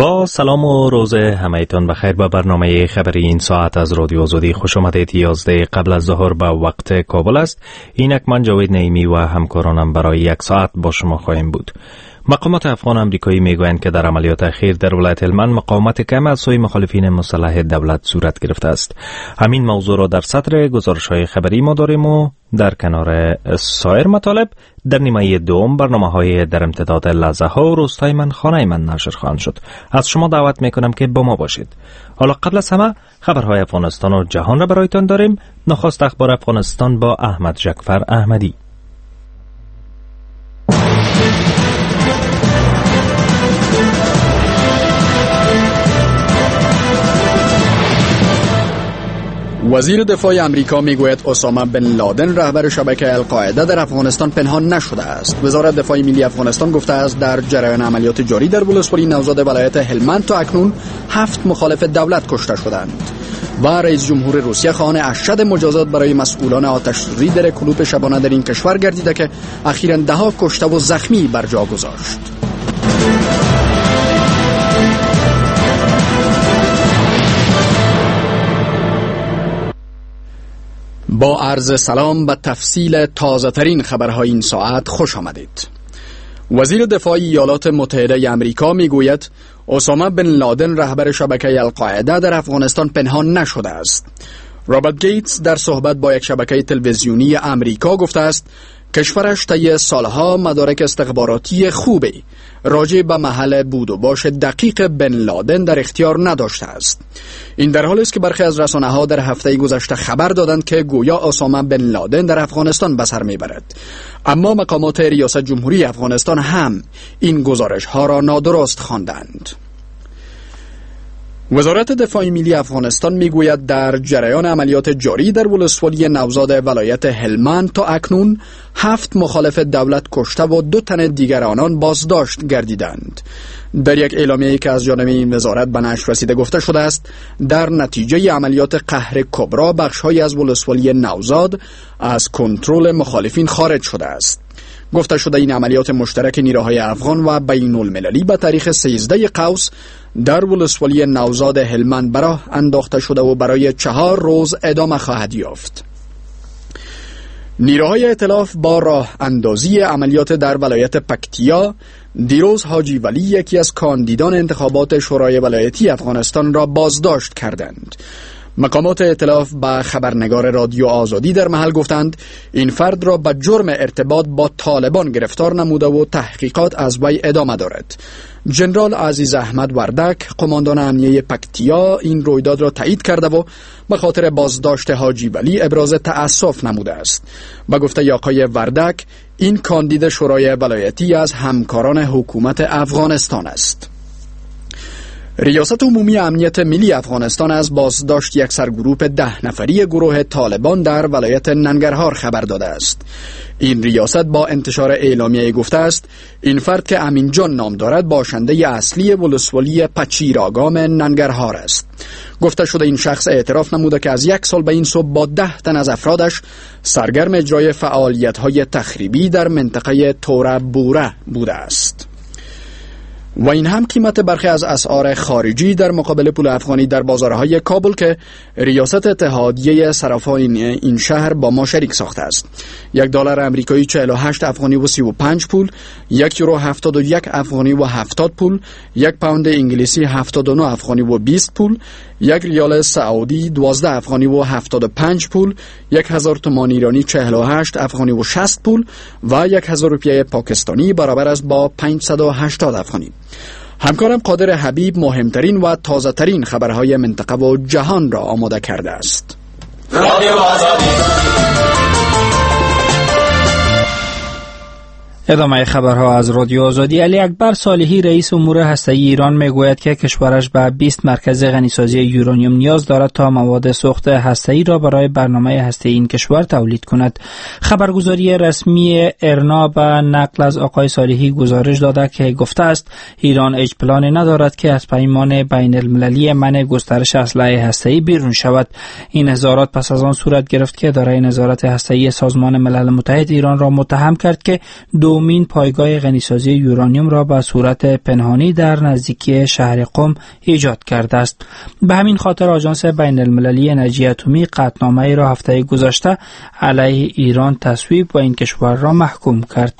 با سلام و روز همه‌تان بخیر. به برنامه خبری این ساعت از رادیو آزادی خوش آمدید. 11 قبل از ظهر به وقت کابل است. اینک من جاوید نعیمی و همکارانم برای یک ساعت با شما خواهیم بود. مقامات افغان امریکایی میگویند که در عملیات اخیر در ولایت هلمند مقاومت کم از سوی مخالفین مسلح دولت صورت گرفته است. همین موضوع را در سطر گزارش‌های خبری ما داریم و در کنار سایر مطالب در نیمه دوم برنامه‌های در امتداد لحظه‌ها و روزهای من خانه من نشر خواهند شد. از شما دعوت میکنم که با ما باشید. حالا قبل از همه خبرهای افغانستان و جهان را برایتان داریم. نخست اخبار افغانستان با احمد جعفر احمدی. وزیر دفاع امریکا میگوید اسامه بن لادن رهبر شبکه القاعده در افغانستان پنهان نشده است. وزارت دفاع ملی افغانستان گفته است در جریان عملیات جاری در ولسوالی نوزاد ولایت هلمند تا اکنون 7 مخالف دولت کشته شدند و رئیس جمهور روسیه خواهان اشد مجازات برای مسئولان آتش‌سوزی در کلوپ شبانه در این کشور گردیده که اخیراً 10 کشته و زخمی بر جا گذاشت. با عرض سلام به تفصیل تازه ترین خبرهای این ساعت خوش آمدید. وزیر دفاع ایالات متحده آمریکا میگوید اسامه بن لادن رهبر شبکه القاعده در افغانستان پنهان نشده است. رابرت گیتس در صحبت با یک شبکه تلویزیونی آمریکا گفته است کشورش طی سالها مدارک استخباراتی خوبی راجع به محل بود و باش دقیق بن لادن در اختیار نداشته است. این در حالی است که برخی از رسانه‌ها در هفته گذشته خبر دادند که گویا اسامه بن لادن در افغانستان به سر میبرد، اما مقامات ریاست جمهوری افغانستان هم این گزارش‌ها را نادرست خواندند. وزارت دفاع ملی افغانستان میگوید در جریان عملیات جاری در ولسوالی نوزاد ولایت هلمند تا اکنون 7 مخالف دولت کشته و 2 تن دیگر آنان بازداشت گردیدند. در یک اعلامیه‌ای که از جانب این وزارت به نشر رسیده گفته شده است در نتیجه عملیات قهر کبرا بخش‌هایی از ولسوالی نوزاد از کنترل مخالفین خارج شده است. گفته شده این عملیات مشترک نیروهای افغان و بین المللی به تاریخ 13 قوس در ولسوالی نوزاد هلمند به راه انداخته شده و برای 4 روز ادامه خواهد یافت. نیروهای ائتلاف با راه اندازی عملیات در ولایت پکتیا دیروز حاجی ولی یکی از کاندیدان انتخابات شورای ولایتی افغانستان را بازداشت کردند. مقامات ائتلاف به خبرنگار رادیو آزادی در محل گفتند این فرد را به جرم ارتباط با طالبان گرفتار نموده و تحقیقات از وی ادامه دارد. جنرال عزیز احمد وردک قماندان امنیه پکتیا این رویداد را تایید کرده و به خاطر بازداشت حاجی ولی ابراز تأسف نموده است. به گفته آقای وردک این کاندید شورای ولایتی از همکاران حکومت افغانستان است. ریاست عمومی امنیت ملی افغانستان از بازداشت یک سرگروه 10 نفری گروه طالبان در ولایت ننگرهار خبر داده است. این ریاست با انتشار اعلامیه گفته است این فرد که امین جان نام دارد باشنده اصلی ولسوالی پچیراگام ننگرهار است. گفته شده این شخص اعتراف نموده که از 1 سال به این سو با 10 تن از افرادش سرگرم اجرای فعالیت‌های تخریبی در منطقه توره بوره بوده است. و این هم قیمت برخی از اسعار خارجی در مقابل پول افغانی در بازارهای کابل که ریاست اتحادیه صرافان این شهر با ما شریک ساخته است. $1 امریکایی 48 افغانی و 35 پول، €1 71 افغانی و 70 پول، 1 پوند انگلیسی 79 افغانی و 20 پول، 1 ریال سعودی 12 افغانی و 75 پول، 1000 تومان ایرانی 48 افغانی و 60 پول و 1000 روپیه پاکستانی برابر است با 580 افغانی. همکارم قادر حبیب مهمترین و تازه ترین خبرهای منطقه و جهان را آماده کرده است. رادیو آزادی. ادامه خبرها از رادیو آزادی. علی اکبر صالحی رئیس امور هسته‌ای ایران میگوید که کشورش به 20 مرکز غنیسازی یورانیوم نیاز دارد تا مواد سوخت هسته‌ای را برای برنامه هسته‌ای این کشور تولید کند. خبرگزاری رسمی ارنا به نقل از آقای صالحی گزارش داده که گفته است ایران هیچ پلانی ندارد که از پیمان بین المللی منع گسترش اسلحه هسته‌ای بیرون شود. این اظهارات پس از آن صورت گرفت که اداره نظارت هسته‌ای سازمان ملل متحد ایران را متهم کرد که دومین پایگاه غنیسازی یورانیوم را به صورت پنهانی در نزدیکی شهر قم ایجاد کرده است. به همین خاطر آژانس بین المللی انرژی اتمی قطعنامه‌ای را هفته گذشته علیه ایران تصویب و این کشور را محکوم کرد.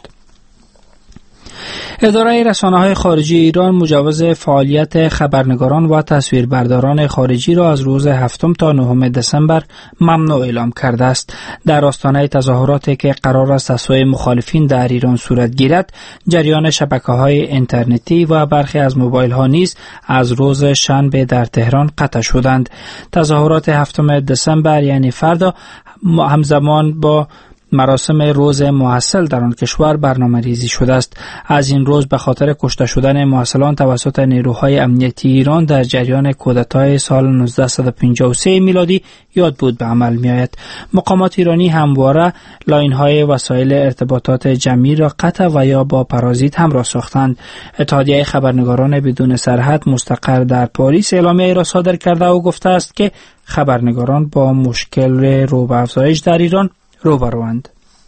اداره رسانه‌های خارجی ایران مجوز فعالیت خبرنگاران و تصویربرداران خارجی را از روز 7 تا 9 دسامبر ممنوع اعلام کرده است. در آستانه تظاهراتی که قرار است از سوی مخالفین در ایران صورت گیرد، جریان شبکه‌های اینترنتی و برخی از موبایل‌ها نیز از روز شنبه در تهران قطع شدند. تظاهرات 7 دسامبر یعنی فردا همزمان با مراسم روز محصل در آن کشور برنامه ریزی شده است. از این روز به خاطر کشته شدن محصلان توسط نیروهای امنیتی ایران در جریان کودتای سال 1953 میلادی یاد بود به عمل می آید. مقامات ایرانی همواره لاین‌های وسایل ارتباطات جمعی را قطع و یا با پارازیت همراه ساختند. اتحادیه خبرنگاران بدون سرحد مستقر در پاریس اعلامیه را صادر کرده و گفته است که خبرنگاران با مشکل رو به افزایش در ایران روبروند.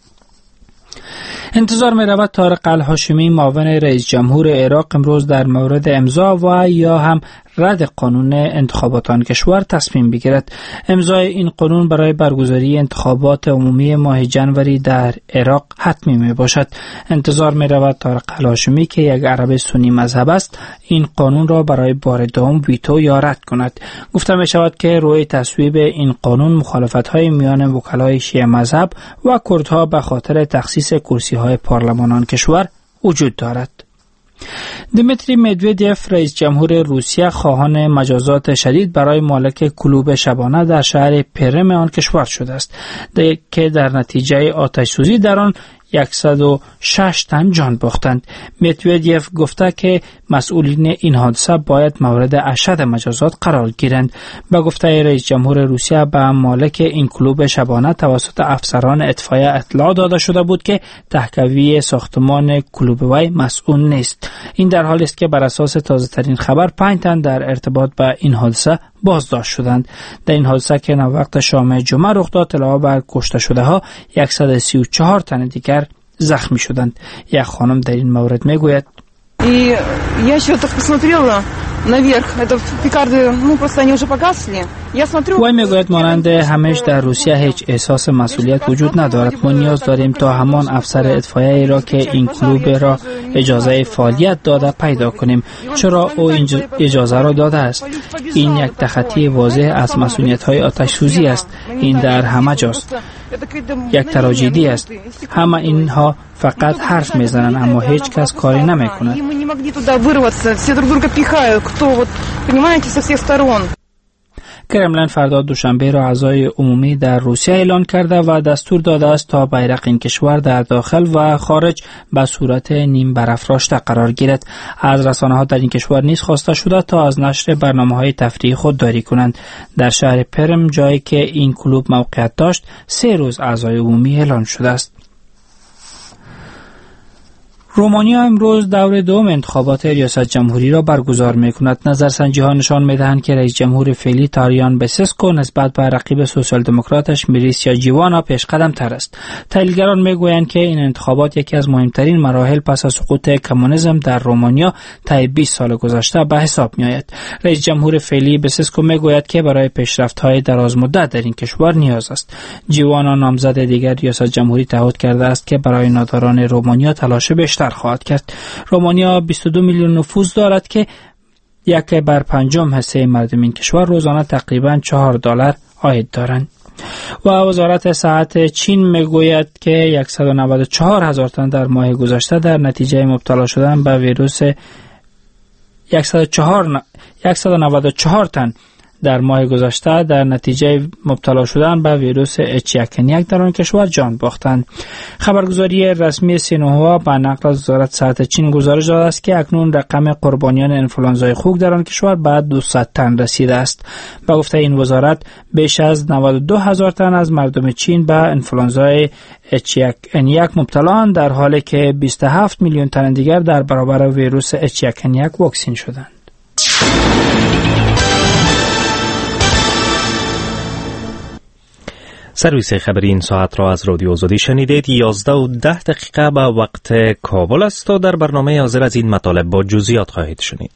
انتظار می رود طارق الهاشمی معاون رئیس جمهور عراق امروز در مورد امضا و یا هم رد قانون انتخابات آن کشور تصمیم بگیرد. امضای این قانون برای برگزاری انتخابات عمومی ماه جنوری در عراق حتمی می باشد. انتظار می رود طارق الهاشمی که یک عرب سنی مذهب است این قانون را برای بار دوم ویتو یا رد کند. گفته می شود که روی تصویب این قانون مخالفت های میان وکلای شیعه مذهب و کردها به خاطر تخصیص کرسی های پارلمان آن کشور وجود دارد. دیمیتری مدودیف رئیس جمهور روسیه خواهان مجازات شدید برای مالک کلوب شبانه در شهر پرم آن کشور شده است که در نتیجه آتش سوزی در آن 106 تن جان باختند. مدودیف گفته که مسئولین این حادثه باید مورد اشد مجازات قرار گیرند. به گفته رئیس جمهور روسیه به مالک این کلوب شبانه توسط افسران اطفایه اطلاع داده شده بود که تهکوی ساختمان کلوب وی مسئول نیست. این در حالی است که بر اساس تازه ترین خبر 5 تن در ارتباط با این حادثه بازداشت شدند. در این حادثه که وقت شام جمعه رخ داد علاوه بر کشته شده ها 134 تن دیگر زخمی شدند. یک خانم در این مورد میگوید И я еще так посмотрела наверх, это пикарды, просто они уже погасли. Я смотрю. وای میگوید مانند همش در روسیه هیچ احساس مسئولیت وجود ندارد. ما نیاز داریم تا همان افسر اطفایه‌ای را که این کلوب را اجازه فعالیت داده پیدا کنیم. چرا او اجازه را داده است؟ این یک تخطی واضح از مسئولیت‌های آتش سوزی است. این در همه جاست. یک تراژدی است. همه اینها فقط حرف میزنند اما هیچ کس کاری نمیکند. کرملین فردا دوشنبه را اعضای عمومی در روسیه اعلان کرده و دستور داده است تا بیرق این کشور در داخل و خارج به صورت نیم برافراشته قرار گیرد. از رسانه‌ها در این کشور نیز خواسته شده تا از نشر برنامه‌های تفریحی خودداری کنند. در شهر پرم جایی که این کلوب موقعیت داشت 3 روز اعضای عمومی اعلان شده است. رومانیا امروز دور دوم انتخابات ریاست جمهوری را برگزار می‌کند. نظرسنجی‌ها نشان می‌دهند که رئیس جمهور فعلی تاریان بسسکو نسبت به رقیب سوسیال دموکراتش میریسیا جیوانا پیشقدم‌تر است. تحلیلگران می‌گویند که این انتخابات یکی از مهمترین مراحل پس از سقوط کمونیسم در رومانیا طی 20 سال گذشته به حساب می‌آید. رئیس جمهور فعلی بسسکو می‌گوید که برای پیشرفت‌های درازمدت در این کشور نیاز است. جیوانا نامزد دیگر ریاست جمهوری تعهد کرده است که برای ناداران رومانیا تلاش بیشتر خواهد کرد. رومانیا 22 میلیون نفوذ دارد که 1/5 حصه مردم این کشور روزانه تقریباً $4 عاید دارند. و وزارت صحت چین میگوید که 194,000 تن در ماه گذشته در نتیجه مبتلا شدن به ویروس 194 تن در ماه گذشته در نتیجه مبتلا شدن به ویروس H1N1 در آن کشور جان باختند. خبرگزاری رسمی سینهوا به نقل از وزارت صحت چین گزارش داده است که اکنون رقم قربانیان انفلوانزای خوک در آن کشور به 200 تن رسیده است. به گفته این وزارت بیش از 92,000 تن از مردم چین به انفلوانزای H1N1 مبتلااند، در حالی که 27 میلیون تن دیگر در برابر ویروس H1N1 واکسین شدند. سرویس خبری این ساعت را از رادیو آزادی شنیدید. 11:10 به وقت کابل است و در برنامه حاضر از این مطالب با جزئیات خواهید شنید.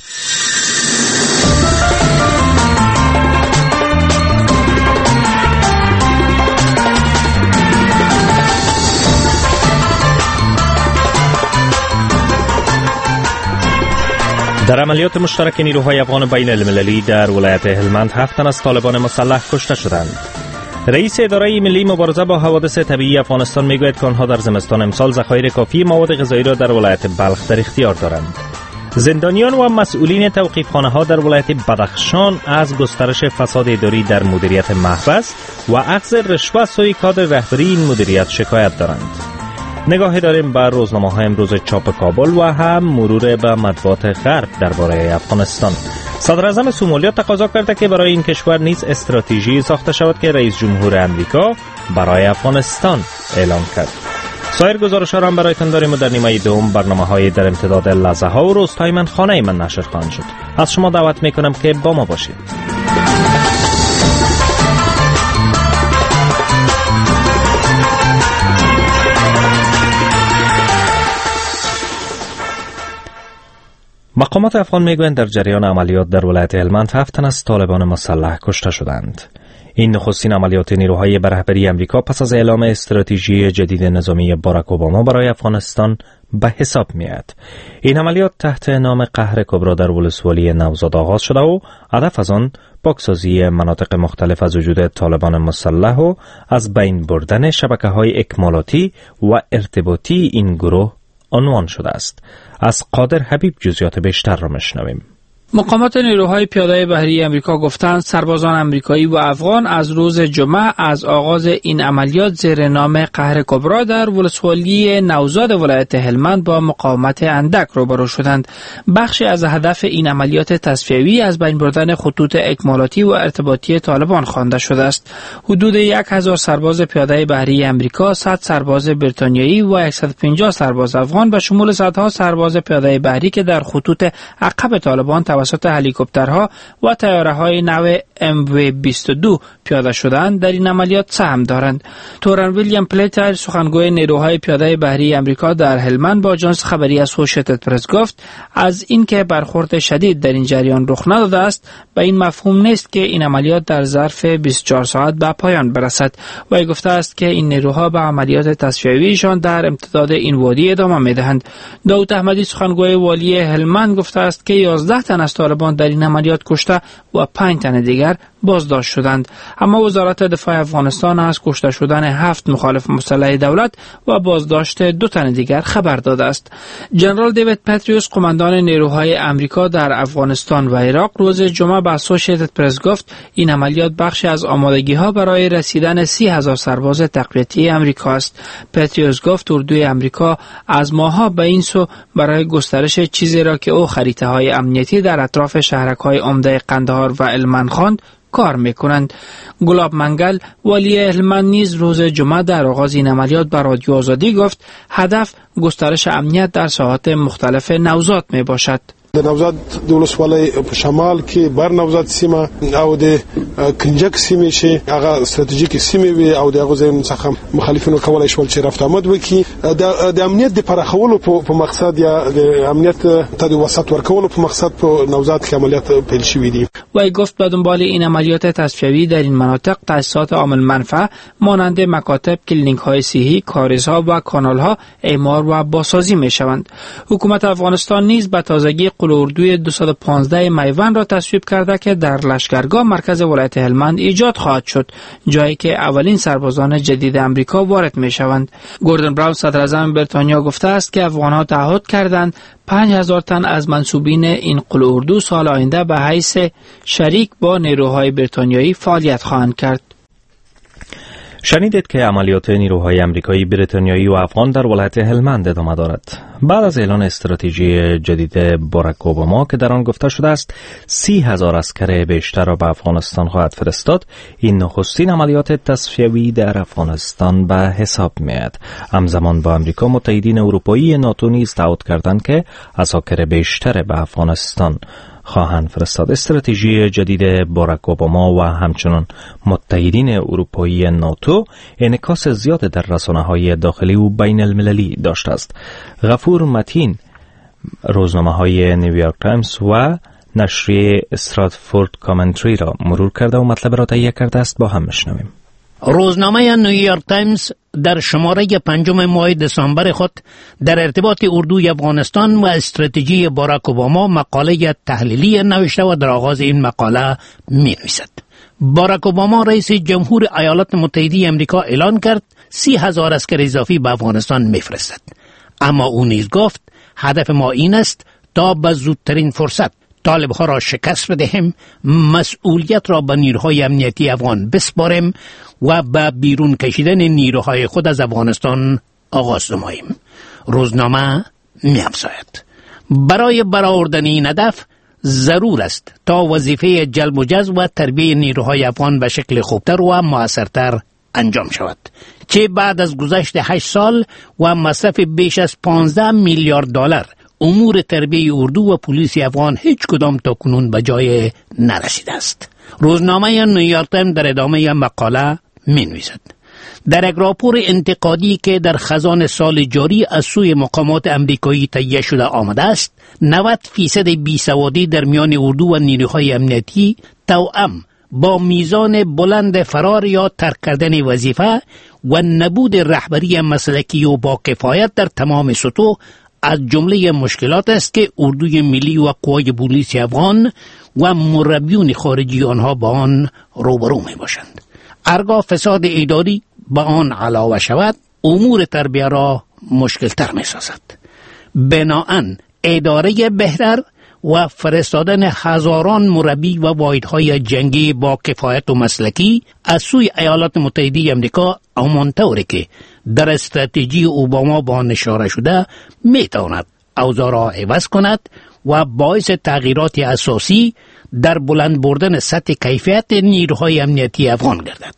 در عملیات مشترک نیروهای افغان بین المللی در ولایت هلمند 7 تن از طالبان مسلح کشته شدند. رئیس اداره ملی مبارزه با حوادث طبیعی افغانستان میگوید که آنها در زمستان امسال ذخایر کافی مواد غذایی را در ولایت بلخ در اختیار دارند. زندانیان و مسئولین توقیفخانه‌ها در ولایت بدخشان از گسترش فساد اداری در مدیریت محبس و اخذ رشوه سوی کادر رهبری این مدیریت شکایت دارند. نگاهی داریم بر روزنامه‌های امروز چاپ کابل و هم مرور به مطبوعات غرب درباره افغانستان. صدراعظم سومالیا تقاضا کرده که برای این کشور نیز استراتژی ساخته شود که رئیس جمهور امریکا برای افغانستان اعلام کرد. سایر گزارش‌ها را هم برایتان داریم و در نیمه دوم برنامه‌های در امتداد لحظه‌ها و روزهای من خانه من نشر خواهند شد. از شما دعوت می‌کنم که با ما باشید. مقامات افغان میگویند در جریان عملیات در ولایت هلمند 7 تن از طالبان مسلح کشته شدند. این نخستین عملیات نیروهای به رهبری امریکا پس از اعلام استراتژی جدید نظامی باراک اوباما برای افغانستان به حساب میاد. این عملیات تحت نام قهر کبرا در ولسوالی نوزاد آغاز شده و هدف از آن پاکسازی مناطق مختلف از وجود طالبان مسلح و از بین بردن شبکه‌های اکمالاتی و ارتباطی این گروه عنوان شده است. از قادر حبیب جزئیات بیشتر را میشنویم. مقامات نیروهای پیاده بحری امریکا گفتند سربازان امریکایی و افغان از روز جمعه از آغاز این عملیات زیر نام قهر کبرا در ولسوالی نوزاد ولایت هلمند با مقاومت اندک روبرو شدند. بخشی از هدف این عملیات تصفیوی از بین بردن خطوط اکمالاتی و ارتباطی طالبان خوانده شده است. حدود 1000 سرباز پیاده بحری امریکا، 100 سرباز بریتانیایی و 150 سرباز افغان به شمول صدها سرباز پیاده بحری که در خطوط عقب طالبان توسط هلیکوپترها و طیاره‌های نوع MV-22 پیاده شدند در این عملیات سهم دارند. تورن ویلیام پلیتر، سخنگوی نیروهای پیاده بحری امریکا در هلمند، با آژانس خبری اسوشییتد پرس گفت از اینکه برخورد شدید در این جریان رخ نداده است به این مفهوم نیست که این عملیات در ظرف 24 ساعت به پایان برسد. و گفته است که این نیروها به عملیات تصفیه‌ایشان در امتداد این وادی ادامه می‌دهند. داود احمدی، سخنگوی والی هلمند، گفته است که 11 تن از طالبان در این عملیات کشته و 5 تن دیگر بازداشت شدند. اما وزارت دفاع افغانستان از کشته شدن 7 مخالف مسلح دولت و بازداشت 2 تن دیگر خبر داده است. جنرال دیوید پتریوس، قماندان نیروهای امریکا در افغانستان و عراق، روز جمعه به اسوشییتد پرس گفت این عملیات بخشی از آمادگی‌ها برای رسیدن 30,000 سرباز تقویتی امریکا است. پتریوس گفت اردوی امریکا از ماه‌ها به این سو برای گسترش چیزی را که او خریطه‌های امنیتی در اطراف شهرک‌های عمده قندهار و هلمند خواند کار میکنند. گلاب منگل، والی هلمند، نیز روز جمعه در آغاز این عملیات به رادیو آزادی گفت هدف گسترش امنیت در ساحات مختلف نوزاد می باشد. د نوزاد د ولسوالۍ په شمال کې بر نوزاد سیمه او د کنجک سیمه چې هغه استراتیژیکي سیمه وي او دغه ځای څخه مخالفینو کولای شول چې رفت آمد وکړي د امنیت د پراخولو په مقصد یا د امنیت ته د وسعت ورکولو په مقصد په نوزاد کې عملیات پیل شوي دي. و گفت به دنبال این عملیات تصفیوی در این مناطق تأسیسات عامل منفعه مانند مکاتب، کلینیک‌های صحی، کاریزها و کانال‌ها اعمار و بازسازی می‌شوند. حکومت افغانستان نیز به تازگی قلعه‌اردوی 215 میوند را تصویب کرده که در لشکرگاه مرکز ولایت هلمند ایجاد خواهد شد، جایی که اولین سربازان جدید امریکا وارد می‌شوند. گوردن براون، صدراعظم بریتانیا، گفته است که افغان‌ها تعهد کردند 5000 تن از منسوبین این قلعه‌اردو سال آینده به حیث شریک با نیروهای بریتانیایی فعالیت خواهند کرد. شنیدید که عملیات نیروهای امریکایی، بریتانیایی و افغان در ولایت هلمند ادامه دارد. بعد از اعلان استراتژی جدید باراک اوباما که در آن گفته شده است 30,000 عسکر بیشتر را به افغانستان خواهد فرستاد، این نخستین عملیات تصفیوی در افغانستان به حساب میاد. همزمان با امریکا، متحدین اروپایی ناتو نیز تعهد کردند که عساکر بیشتر به افغانستان خواهند فرستاد. استراتژی جدید باراک اوباما و همچنین متحدین اروپایی ناتو انعکاس زیاد در رسانه‌های داخلی و بین المللی داشته است. غفور متین روزنامه‌های نیویورک تایمز و نشریه استراتفورد کامنتری را مرور کرده و مطلب را تهیه کرده است. با هم میشنویم. روزنامه نیویورک تایمز در شماره 5 ماه دسامبر خود در ارتباط اردوی افغانستان و استراتژی باراک اوباما مقاله تحلیلی نوشته و در آغاز این مقاله می نویسد: باراک اوباما رئیس جمهور ایالات متحده امریکا اعلان کرد 30,000 عسکر اضافی به افغانستان میفرستد، اما او نیز گفت هدف ما این است تا به زودترین فرصت طالب‌ها را شکست بدهیم، مسئولیت را به نیروهای امنیتی افغان بسپاریم و به بیرون کشیدن نیروهای خود از افغانستان آغاز نماییم. روزنامه می‌افزاید برای برآوردن این هدف ضرور است تا وظیفه جلب و جذب و تربیت نیروهای افغان به شکل خوبتر و موثرتر انجام شود، چه بعد از گذشت 8 سال و مصرف بیش از 15 میلیارد دلار امور تربیت اردو و پلیس افغان هیچ کدام تا کنون به جای نرسیده است. روزنامه نیویورک تایمز در ادامه مقاله می نویسد: در یک راپور انتقادی که در خزان سال جاری از سوی مقامات امریکایی تهیه شده آمده است، 90% بیسوادی در میان اردو و نیروهای امنیتی توأم با میزان بلند فرار یا ترک کردن وظیفه و نبود رهبری مسلکی و با کفایت در تمام سطوح از جمله مشکلات است که اردوی ملی و قوای پلیس افغان و مربیون خارجی آنها با آن روبرو می باشند. هرگاه فساد اداری به آن علاوه شود، امور تربیت را مشکل تر می سازد. بناهن اداره بهتر و فرستادن هزاران مربی و واحدهای جنگی با کفایت و مسلکی از سوی ایالات متحده امریکا همانطوری که در استراتژی اوباما با آن اشاره شده میتواند اوضاع را عوض کند و باعث تغییرات اساسی در بلند بردن سطح کیفیت نیروهای امنیتی افغان گردد.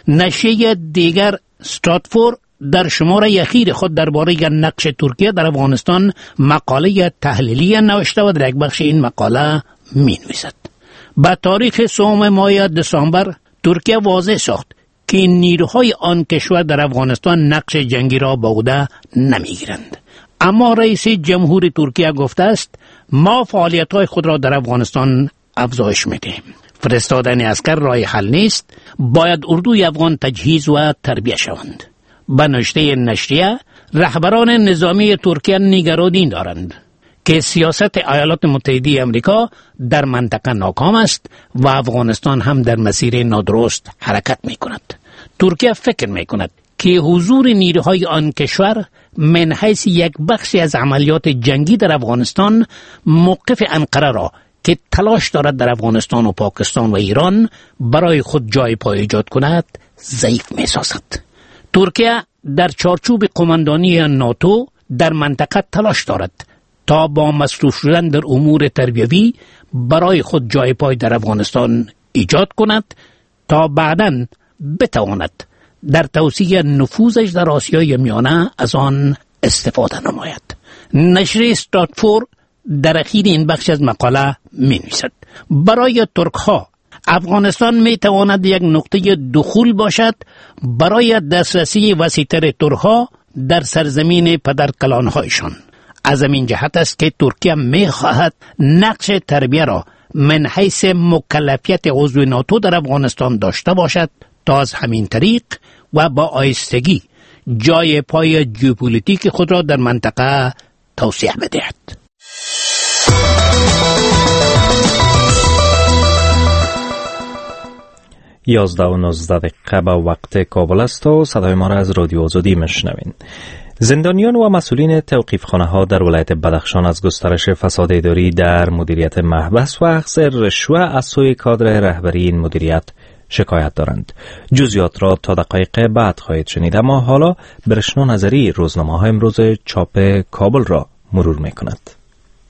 نشریه دیگر استراتفورد در شماره اخیر خود درباره نقش ترکیه در افغانستان مقاله تحلیلی نوشته و در یک بخش این مقاله می نویسد: با تاریخ 3 ماه دسامبر ترکیه واضح ساخت که نیروهای آن کشور در افغانستان نقش جنگی را به عهده نمیگیرند، اما رئیس جمهور ترکیه گفته است ما فعالیت‌های خود را در افغانستان افزایش میدهیم. فرستادن عسکر راه حل نیست، باید اردوی افغان تجهیز و تربیت شوند. به نوشته نشریه، رهبران نظامی ترکیه نگرانی دارند که سیاست ایالات متحده امریکا در منطقه ناکام است و افغانستان هم در مسیر نادرست حرکت می کند. ترکیه فکر می کند که حضور نیروهای آن کشور من حیث یک بخشی از عملیات جنگی در افغانستان موقف انقره را که تلاش دارد در افغانستان و پاکستان و ایران برای خود جای پای ایجاد کند ضعیف می سازد. ترکیه در چارچوب قماندانی ناتو در منطقه تلاش دارد تا با مصروف شدن در امور تربیوی برای خود جای پای در افغانستان ایجاد کند تا بعداً بتواند در توسعه نفوذش در آسیای میانه از آن استفاده نماید. نشریه استراتفورد در اخیر این بخش از مقاله می نویسد: برای ترک ها افغانستان می تواند یک نقطه دخول باشد برای دسترسی وسیع‌تر ترک ها در سرزمین پدرکلان هایشان. از این جهت است که ترکیه می خواهد نقش تربیت را من حیث مکلفیت عضو ناتو در افغانستان داشته باشد تا از همین طریق و با آیستگی جای پای ژئوپلیتیک خود را در منطقه توسعه بدهد. یازده و 19 دقیقه به وقت کابل است و صدای ما را از رادیو آزادی میشنوین. زندانیان و مسئولین توقیفخانه ها در ولایت بدخشان از گسترش فساد اداری در مدیریت محبس و اخذ رشوه از سوی کادر رهبری این مدیریت شکایت دارند. جزئیات را تا دقایق بعد خواهید شنید، اما حالا برشنو نظری روزنامه‌های امروز چاپ کابل را مرور می‌کند.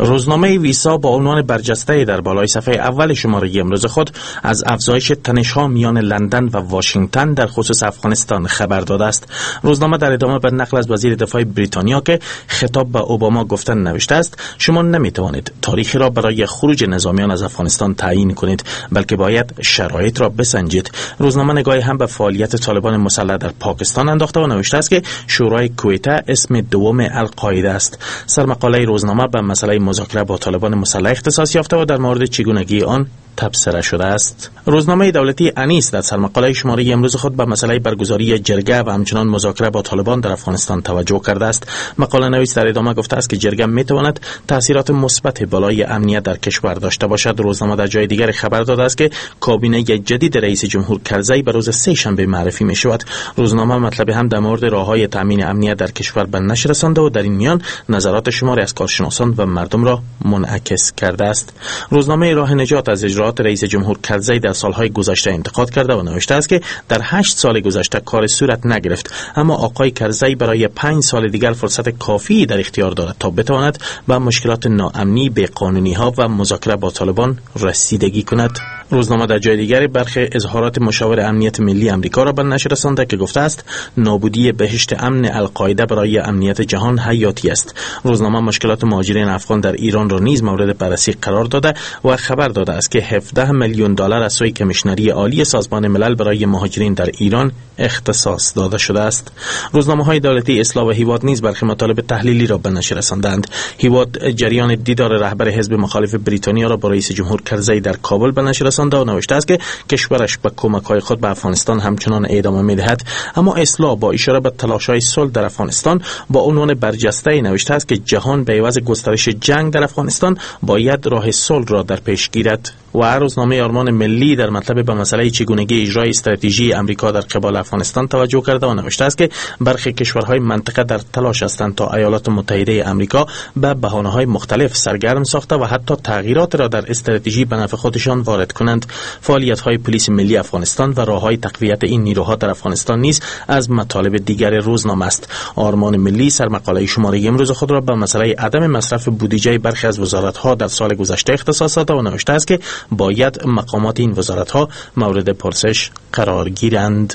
روزنامه ویسا با عنوان برجسته در بالای صفحه اول شماره امروز خود از افزایش تنش‌ها میان لندن و واشنگتن در خصوص افغانستان خبر داده است. روزنامه در ادامه به نقل از وزیر دفاع بریتانیا که خطاب به اوباما گفتن نوشته است: شما نمیتوانید تاریخی را برای خروج نظامیان از افغانستان تعیین کنید، بلکه باید شرایط را بسنجید. روزنامه نگاهی هم به فعالیت طالبان مسلح در پاکستان انداخته و نوشته است که شورای کویته اسم دوم القاعده است. سرمقاله روزنامه به مسئله مذاکره با طالبان مسلح اختصاص یافته و در مورد چگونگی آن تبصره شده است. روزنامه دولتی انیس در سرمقاله شماره امروز خود به مسئله برگزاری جرگه و همچنان مذاکره با طالبان در افغانستان توجه کرده است. مقاله نویس در ادامه گفته است که جرگه میتواند تاثیرات مثبت بالای امنیت در کشور داشته باشد. روزنامه در جای دیگر خبر داده است که کابینه جدید رئیس جمهور کرزی به روز سه‌شنبه معرفی می شود. روزنامه مطلب هم در مورد راههای تامین امنیت در کشور به نشر رسانده و در این میان نظرات شماری از کارشناسان و مردم را منعکس کرده است. روزنامه راه نجات از اجرات رئیس جمهور کرزی در سالهای گذشته انتقاد کرده و نوشته است که در 8 سال گذشته کار صورت نگرفت، اما آقای کرزی برای 5 سال دیگر فرصت کافی در اختیار دارد تا بتواند به مشکلات ناامنی، بی‌قانونی ها و مذاکره با طالبان رسیدگی کند. روزنامه در جای دیگر برخی اظهارات مشاور امنیت ملی آمریکا را به نشر رسانده که گفته است نابودی بهشت امن القاعده برای امنیت جهان حیاتی است. روزنامه مشکلات مهاجرین افغان در ایران را نیز مورد بررسی قرار داده و خبر داده است که 17 میلیون دلار از سوی کمیشنری عالی سازمان ملل برای مهاجرین در ایران اختصاص داده شده است. روزنامه‌های دولتی اصلاح و هیواد نیز برخی مطالب تحلیلی را به نشر رساندند. هیواد جریان دیدار رهبر حزب مخالف بریتانیا را با رئیس جمهور کرزی در کابل به نشر رسانده و نوشته است که کشورش به کمک‌های خود به افغانستان همچنان ادامه می‌دهد. اما اصلاح با اشاره به تلاش‌های صلح در افغانستان با عنوان برجسته نوشته است که جهان به عوض گسترش جنگ در افغانستان باید راه صلح را در پیش گیرد. و روزنامه آرمان ملی در مطلب به مسئله چگونگی اجرای استراتژی امریکا در قبال افغانستان توجه کرده و نوشته است که برخی کشورهای منطقه در تلاش هستند تا ایالات متحده آمریکا به بهانه‌های مختلف سرگرم ساخته و حتی تغییرات را در استراتژی به نفع خودشان وارد کنند. فعالیت‌های پلیس ملی افغانستان و راه‌های تقویت این نیروها در افغانستان نیز از مطالب دیگر روزنامه است. آرمان ملی سرمقاله شماره امروز خود را به مسئله عدم مصرف بودجه برخی از وزارت‌ها در سال گذشته اختصاص داده و نوشته است که باید مقامات این وزارت‌ها مورد پرسش قرار گیرند.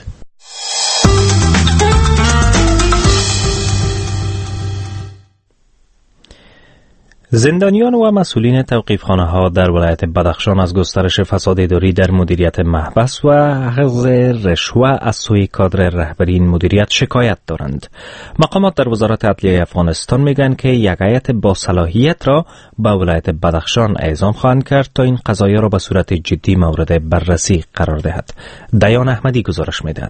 زندانیان و مسئولین توقیفخانه‌ها در ولایت بدخشان از گسترش فساد اداری در مدیریت محبس و اخذ رشوه از سوی کادر رهبری این مدیریت شکایت دارند. مقامات در وزارت عدلیه افغانستان میگن که یک هیئت با صلاحیت را به ولایت بدخشان اعزام خواهند کرد تا این قضایا را به صورت جدی مورد بررسی قرار دهد. دیان احمدی گزارش میدهد.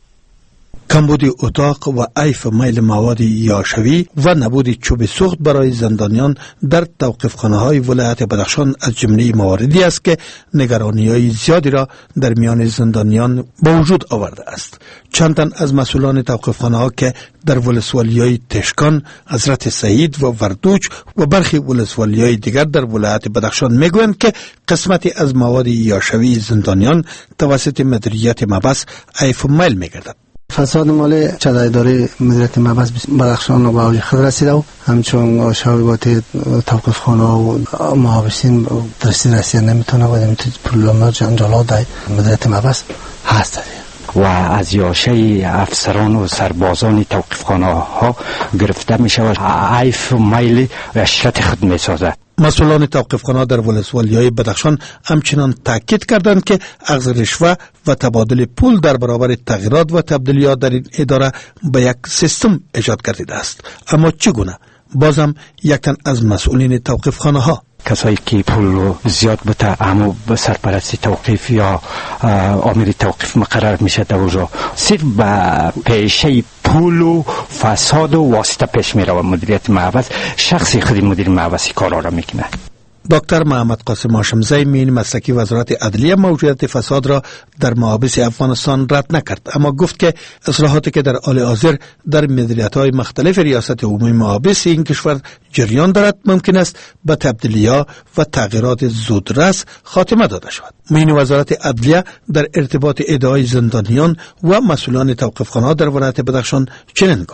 کمبود اتاق و عیف میل مواد یاشوی و نبود چوب سوخت برای زندانیان در توقیفخانه‌های ولایت بدخشان از جمله مواردی است که نگرانی‌های زیادی را در میان زندانیان به وجود آورده است. چند تن از مسئولان توقیفخانه‌ها که در ولسوالی‌های تشکان، حضرت سعید و وردوج و برخی ولسوالی‌های دیگر در ولایت بدخشان میگویند که قسمتی از مواد یاشوی زندانیان توسط مدیریت محبس عیف میل می‌گردد. فساد مالی چه اداره مدیریت محبس بدخشان به اوج خود رسیده و همچون شایبات توقیفخانه و محابسین رسیدن نمیتونه و نمیتونه پروبلم جنجالات در مدیریت محبس هست و از یاشه افسران و سربازان توقیفخانه ها گرفته می شود عیف و میل و اشرت خود می سازد. مسئولان توقیفخانه در ولسوالی‌های بدخشان همچنان تاکید کردند که اخذ رشوه و تبادل پول در برابر تغییرات و تبدیلیات در این اداره به یک سیستم ایجاد گردیده است. اما چگونه؟ بازم یک تن از مسئولین توقیفخانه ها کسایی که پول زیاد بته اما به سرپرستی توقیف یا آمیر توقیف مقرر میشه در اونجا صرف به پیشه پول و فساد و واسطه پیش میره و مدیریت محبس شخصی خودی مدیر محبسی کارا را میکنه. دکتر محمد قاسم هاشمزی مین مسلکی وزارت عدلیه موجودیت فساد را در محابس افغانستان رد نکرد، اما گفت که اصلاحاتی که در حال حاضر در مدیریت‌های مختلف ریاست عمومی محابس این کشور جریان دارد ممکن است به تبدیلی‌ها و تغییرات زودرس خاتمه داده شود. مین وزارت عدلیه در ارتباط ادعای زندانیان و مسئولان توقیفخانه‌ها در ولایت بدخشان چنین گفت: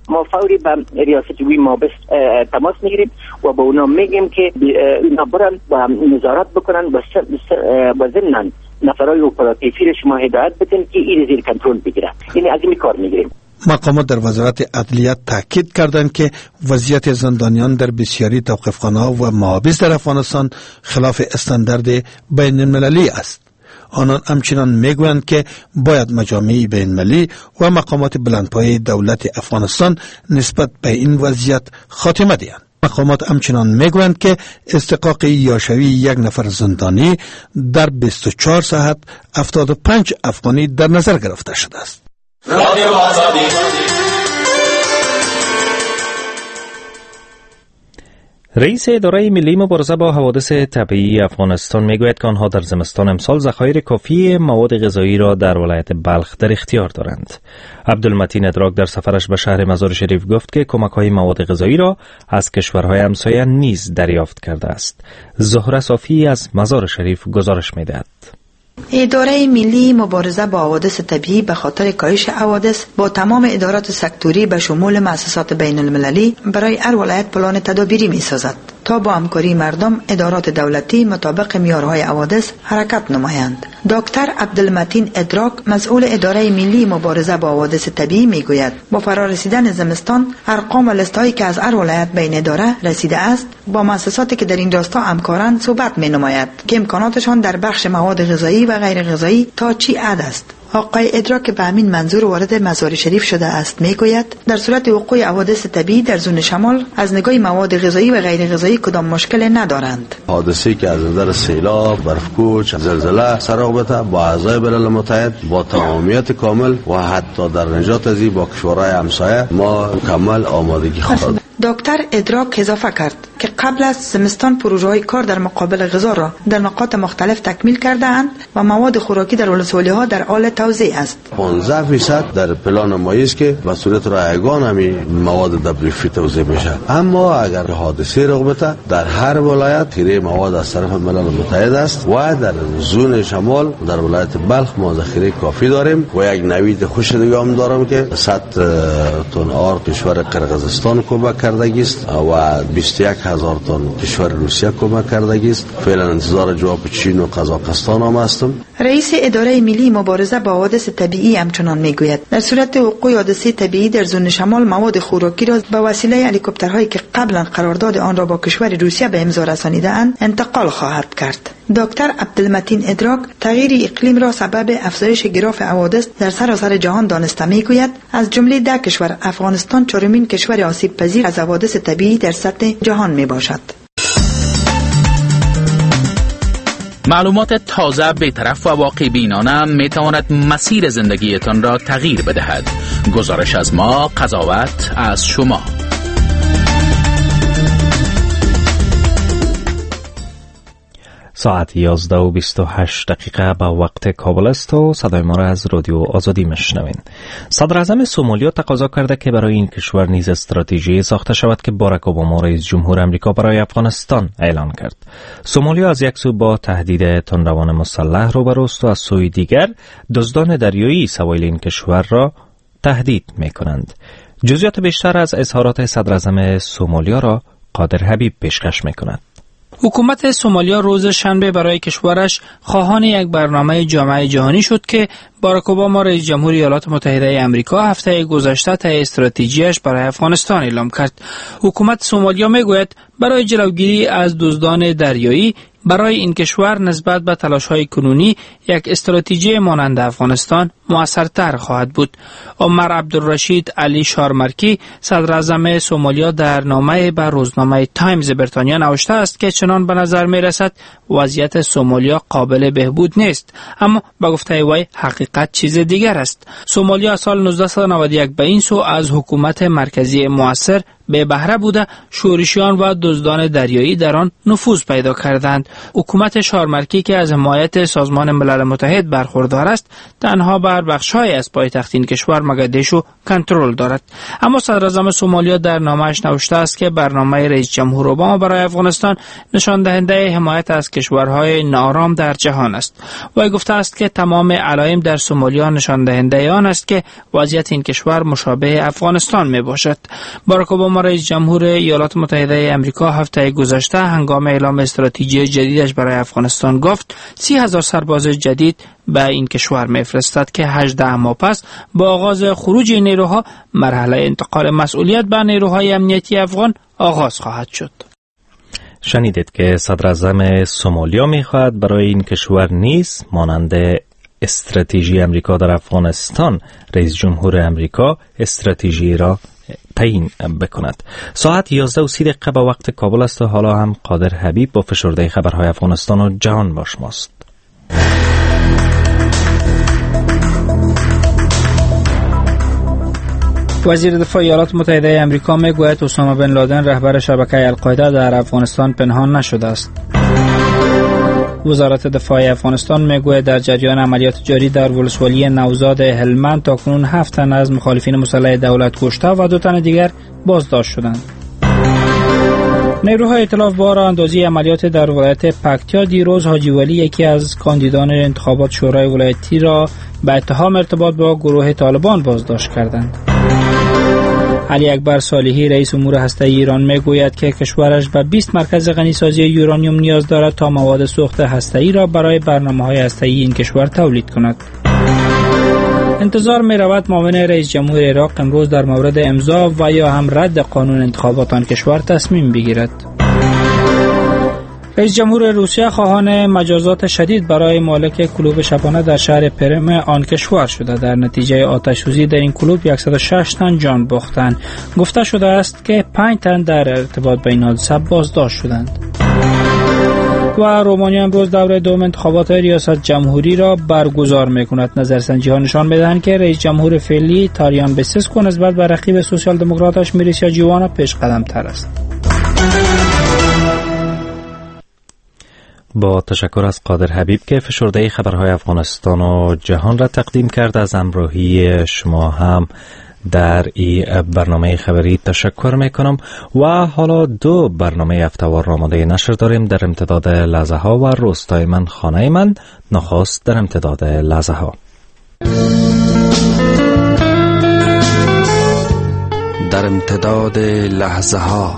ما فوری به ریاست جمهوری مابس تماس میگیریم و با اونا میگیم که اینا برن و نظارت بکنن و ضمن نفرای اپراتیفی شما هدایت بدین که این زیر کنترل بگیره. یعنی از این کار میگیریم. مقامات در وزارت عدلیه تاکید کردند که وضعیت زندانیان در بسیاری توقیفخانه‌ها و محابس در افغانستان خلاف استاندارد بین المللی است. آنان همچنان میگویند که باید مجامع بین المللی و مقامات بلندپایه دولت افغانستان نسبت به این وضعیت خاتمه دهند. مقامات همچنان میگویند که استحقاق یاشوی یک نفر زندانی در 24 ساعت 75 افغانی در نظر گرفته شده است. رئیس اداره ملی مبارزه با حوادث طبیعی افغانستان میگوید که آنها در زمستان امسال ذخایر کافی مواد غذایی را در ولایت بلخ در اختیار دارند. عبدالمتین ادراک در سفرش به شهر مزار شریف گفت که کمک‌های مواد غذایی را از کشورهای همسایه نیز دریافت کرده است. زهره صافی از مزار شریف گزارش می‌دهد. اداره ملی مبارزه با حوادث طبیعی به خاطر کاهش حوادث با تمام ادارات سکتوری به شمول مؤسسات بین المللی برای هر ولایت پلان تدابیری می سازد تا با همکاری مردم ادارات دولتی مطابق معیارهای حوادث حرکت نمایند. دکتر عبدالمتین ادراک مسئول اداره ملی مبارزه با حوادث طبیعی می گوید با فرارسیدن زمستان ارقام و لیست‌هایی که از هر ولایت به این اداره رسیده است با مؤسساتی که در این راستا همکارند صحبت می نماید که امکاناتشان در بخش مواد غذایی و غیر غذایی تا چی حد است. آقای ادراک به همین منظور وارد مزار شریف شده است میگوید در صورت وقوع حوادث طبیعی در زون شمال از نگاه مواد غذایی و غیر غذایی کدام مشکل ندارند. حادثه‌ای که از نظر سیلاب، برفکوچ، زلزله سر رابطه با اعضای ملل متحد با تمامیت کامل و حتی در نجات از با کشورهای همسایه ما مکمل آمادگی خواهد. دکتر ادراک اضافه کرد که قبل از زمستان پروژه‌های کار در مقابل غذا را در نقاط مختلف تکمیل کرده اند و مواد خوراکی در ولسوالی‌ها در حال توزیع است. 15% در پلان ما است که به صورت رایگان همین مواد WFP توزیع میشه. اما اگر حادثه رخ بده در هر ولایت خیره مواد از طرف ملل متحد است و در زون شمال در ولایت بلخ ما ذخیره کافی داریم و یک نوید خوش دیگه هم دارم که 100 تن آرد کشور قرقیزستان کمک کردگی است و 21000 تن کشور روسیه کمک کردگی است. فعلا انتظار جواب چین و قزاقستان هم هستم. رئیس اداره ملی مبارزه با حوادث طبیعی همچنان میگوید در صورت وقوع حادثه طبیعی در زون شمال مواد خوراکی را به وسیله هلیکوپترهایی که قبلا قرارداد آن را با کشور روسیه به امضا رسانیده اند انتقال خواهد کرد. دکتر عبدالمتین ادراک تغییر اقلیم را سبب افزایش گراف حوادث در سراسر جهان دانسته میگوید از جمله 10 کشور افغانستان چهارمین کشور آسیب پذیر از حوادث طبیعی در سطح جهان می باشد. معلومات تازه، بی‌طرف و واقع بینانه می تواند مسیر زندگیتان را تغییر بدهد. گزارش از ما، قضاوت از شما. ساعت 11:28 به وقت کابل است و صدای ما را از رادیو آزادی میشنوین. صدر اعظم سومالیا تقاضا کرده که برای این کشور نیز استراتژی ساخته شود که باراک اوباما رئیس جمهور امریکا برای افغانستان اعلان کرد. سومالیا از یک سو با تهدید تندروان مسلح روبروست و از سوی دیگر دزدان دریایی سواحل این کشور را تهدید میکنند. جزئیات بیشتر از اظهارات صدر اعظم سومالیا را قادر حبیب پیشکش میکند. حکومت سومالیا روز شنبه برای کشورش خواهان یک برنامه جامعه جهانی شد که باراک اوباما رئیس جمهور ایالات متحده آمریکا هفته گذشته طی استراتژیش برای افغانستان اعلام کرد. حکومت سومالیا میگوید برای جلوگیری از دزدان دریایی برای این کشور نسبت به تلاش‌های کنونی یک استراتژی مانند افغانستان مؤثرتر خواهد بود. عمر عبدالرشید علی شارمرکی صدر اعظم سومالیا در نامه به روزنامه تایمز بریتانیا نوشته است که چنان به نظر می رسد وضعیت سومالیا قابل بهبود نیست، اما به گفته وی حقیقت چیز دیگر است. سومالیا سال 1991 به این سو از حکومت مرکزی مؤثر به بهره بوده شورشیان و دزدان دریایی در آن نفوذ پیدا کردند. حکومت شارمرکی که از حمایت سازمان ملل متحد برخوردار است تنها بر بخش‌های از پایتخت این کشور مگدیشو کنترل دارد. اما صدراعظم سومالیا در نامه‌اش نوشته است که برنامه رئیس جمهور اوباما برای افغانستان نشان دهنده حمایت از کشورهای ناآرام در جهان است. و گفته است که تمام علائم در سومالیا نشان دهنده آن است که وضعیت این کشور مشابه افغانستان می باشد. باراک اوباما رئیس جمهور ایالات متحده آمریکا هفته گذشته هنگام اعلام استراتژی جدیدش برای افغانستان گفت 30,000 سرباز جدید به این کشور میفرستد که 18 ماه پس با آغاز خروج این نیروها مرحله انتقال مسئولیت به نیروهای امنیتی افغان آغاز خواهد شد. شنیدید که صدراعظم سومالیا میخواهد برای این کشور نیز مانند استراتژی امریکا در افغانستان رئیس جمهور امریکا استراتژی را تعیین بکند. ساعت 11:30 به وقت کابل است و حالا هم قادر حبیب با فشرده خبرهای افغانستان و جهان با شماست. وزیر دفاع ایالات متحده آمریکا میگوید اسامه بن لادن رهبر شبکه القاعده در افغانستان پنهان نشده است. وزارت دفاع افغانستان میگوید در جریان عملیات جاری در ولسوالی نوزاد هلمند تاکنون 7 تن از مخالفین مسلح دولت کشته و 2 تن دیگر بازداشت شدند. نیروهای ائتلاف با راه‌اندازی عملیات در ولایت پکتیا دیروز حاجی ولی یکی از کاندیدان انتخابات شورای ولایتی را به اتهام ارتباط با گروه طالبان بازداشت کردند. علی اکبر صالحی رئیس امور هسته‌ای ایران میگوید که کشورش به 20 مرکز غنیسازی یورانیوم نیاز دارد تا مواد سوخت هسته‌ای را برای برنامه‌های هسته‌ای این کشور تولید کند. انتظار می رود معاون رئیس جمهور عراق امروز در مورد امضا و یا هم رد قانون انتخابات آن کشور تصمیم بگیرد. رئیس جمهور روسیه خواهان مجازات شدید برای مالک کلوب شبانه در شهر پرم آن کشور شده. در نتیجه آتش‌سوزی در این کلوب 106 تن جان باختند. گفته شده است که 5 تن در ارتباط با این حادثه بازداشت شدند. و رومانیا امروز دوره دوم انتخابات ریاست جمهوری را برگزار می‌کند. نظرسنجی‌ها نشان می‌دهند که رئیس جمهور فعلی تاریان بسسکو نسبت به رقیب سوسیال دموکراتش میریسیا جوانا پیش قدم تر است. با تشکر از قادر حبیب که فشرده خبرهای افغانستان و جهان را تقدیم کرد. از همراهی شما هم در این برنامه خبری تشکر میکنم و حالا 2 برنامه هفته‌وار آماده نشر داریم. در امتداد لحظه ها و روستای من خانه من. نخست در امتداد لحظه ها. در امتداد لحظه ها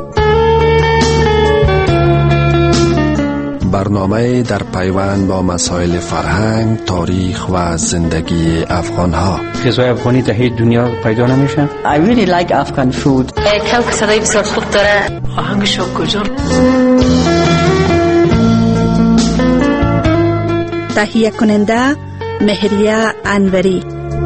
برنامه در پیوند با مسائل فرهنگ، تاریخ و زندگی افغان ها. غذای افغانی در هیچ دنیا پیدا نمیشه. I really like Afghan food. کلک صدای بسیار خوب داره. آهنگش رو کجا؟ تهیه کننده مهریه انوری.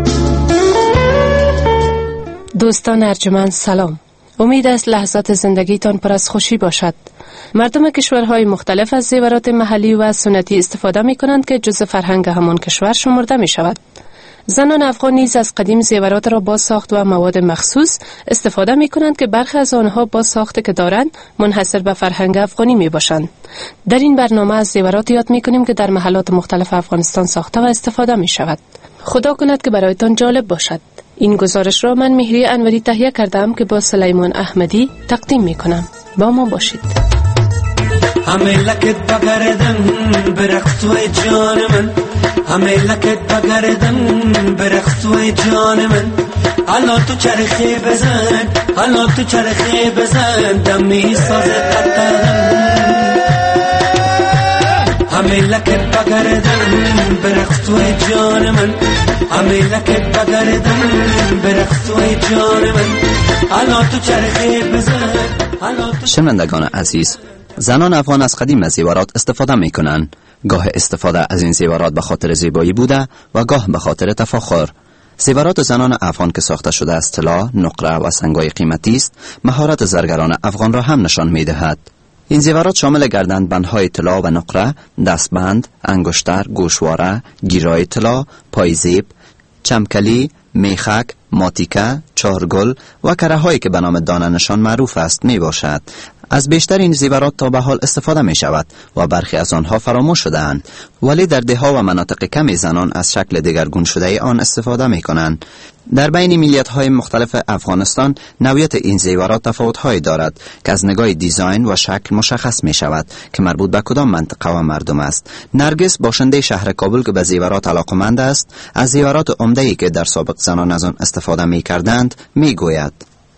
دوستان ارجمند سلام. امید است لحظات زندگیتان پر از خوشی باشد. مردم کشورهای مختلف از زیورات محلی و سنتی استفاده می کنند که جزء فرهنگ همان کشور شمرده می شود. زنان افغان نیز از قدیم زیورات را با ساخت و مواد مخصوص استفاده می کنند که برخی از آنها با ساخت که دارند منحصر به فرهنگ افغانی می باشند. در این برنامه از زیورات یاد می کنیم که در محلات مختلف افغانستان ساخته و استفاده می شود. خدا کند که برایتان جالب باشد. این گزارش را من مهری انوری تهیه کردم که با سلیمان احمدی تقدیم می کنم. با ما باشید. همه لکت بگردم برخت و جان من، همه لکت بگردم برخت و جان من. حالا تو چرخی بزن، حالا تو چرخی بزن، دمی ساز قطرم. همه لکت بگردم برخت و جان من، همه لکت بگردم برخت و جان من. حالا تو چرخی بزن. شنوندگان عزیز، زنان افغان از قدیم از زیورات استفاده می کنند. گاه استفاده از این زیورات به خاطر زیبایی بوده و گاه به خاطر تفاخر. زیورات زنان افغان که ساخته شده از طلا، نقره و سنگای قیمتی است، مهارت زرگران افغان را هم نشان می دهد. این زیورات شامل گردنبندهای طلا و نقره، دستبند، انگشتر، گوشواره، گیرای طلا، پایزیب، چمکلی، میخک، ماتیکه، چارگل و کره هایی که به نام دانه نشان معروف است می باشد. از بیشتر این زیورات تا به حال استفاده می شود و برخی از آنها فراموش شده اند، ولی در دهها و مناطق کمی زنان از شکل دگرگون شده آن استفاده می کنند. در بین ملیت های مختلف افغانستان نوعیت این زیورات تفاوت هایی دارد که از نگاه دیزاین و شکل مشخص می شود که مربوط به کدام منطقه و مردم است. نرگس باشنده شهر کابل که به زیورات علاقمند است، از زیورات عمده‌ای که در سابق زنان از آن استفاده می کردند می گوید: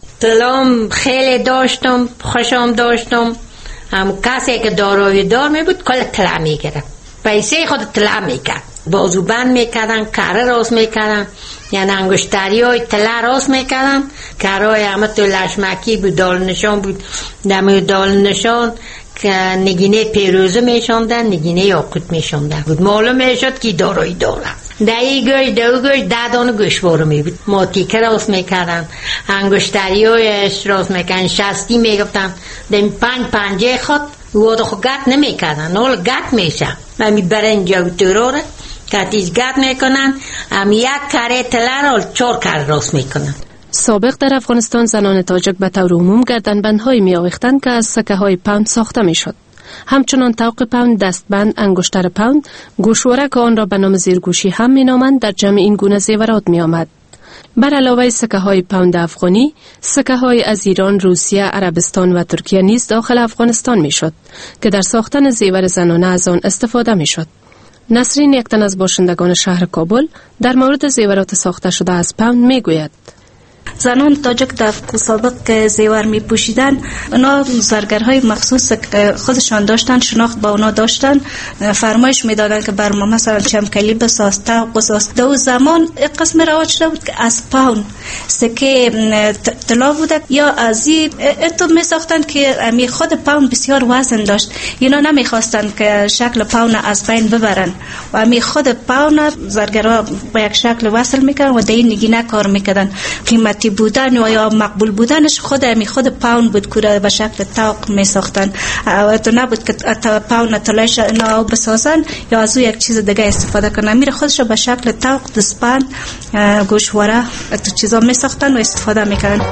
طلام خیلی داشتم، خوشم داشتم. هم کسی که دارایی دار می بود کل طلا می گرفت، پیسه خود طلا می کرد، بازوبند می کردن، کاره راست می کردن، یعنی انگشتری های طلا راست می کردن. کاره های همه تو لشمکی بود، دال نشان بود، دمی دال نشان که نگینه پیروزه می شوندن، نگینه یاقوت می شوندن بود. معلوم می شد که دارایی داره. دهی گوش دو گوش 10 دانه گوشواره می بود. ماتیکه راست می کردن، انگشتری هایش راست می کردن، شستی می گفتن. دمی 5 پنجه خود وادو خود گت نمی کردن، نول گت می شن. همی برنج و تراره کتیز گت می کنن، همی 1 کاره طلا را 4 کاره راست می کنن. سابق در افغانستان زنان تاجک به طور عموم گردنبندهایی می آویختند که از سکه های پوند ساخته می شد. همچنان طوق پوند، دستبند، انگشتر پوند، گوشواره که آن را به نام زیرگوشی هم می نامند در جمع این گونه زیورات می آمد. بر علاوه سکه های پوند افغانی، سکه های از ایران، روسیه، عربستان و ترکیه نیز داخل افغانستان می شد که در ساختن زیور زنانه از آن استفاده می شد. نسرین، یک تن از باشندگان شهر کابل، در مورد زیورات ساخته شده از پوند می گوید: زنان تاجک در سابق که زیور می پوشیدن، اونا زرگرهای مخصوص که خودشان داشتن، شناخت با اونا داشتن، فرمایش می دادن که بر ما مثلا چمکلی بساز، طوق بساز. دو زمان یک قسم رواج شده بود که از پاون سکه طلا بوده یا از اتو می ساختن که امی خود پاون بسیار وزن داشت. اینا نمی خواستن که شکل پاون از بین ببرن و امی خود پاون زرگرها با یک شکل وصل میکردن و در این نگینه کار میکردن. قیمتی بودن و یا مقبول بودنش خود پاون بود که به شکل طوق می ساختن و تو نبود که پاون طلایش اینا بسازن یا از او یک چیز دیگه استفاده کنن. میره خودش به شکل طوق، دستبند، گوشواره تو چیزا می ساختن و استفاده میکنن.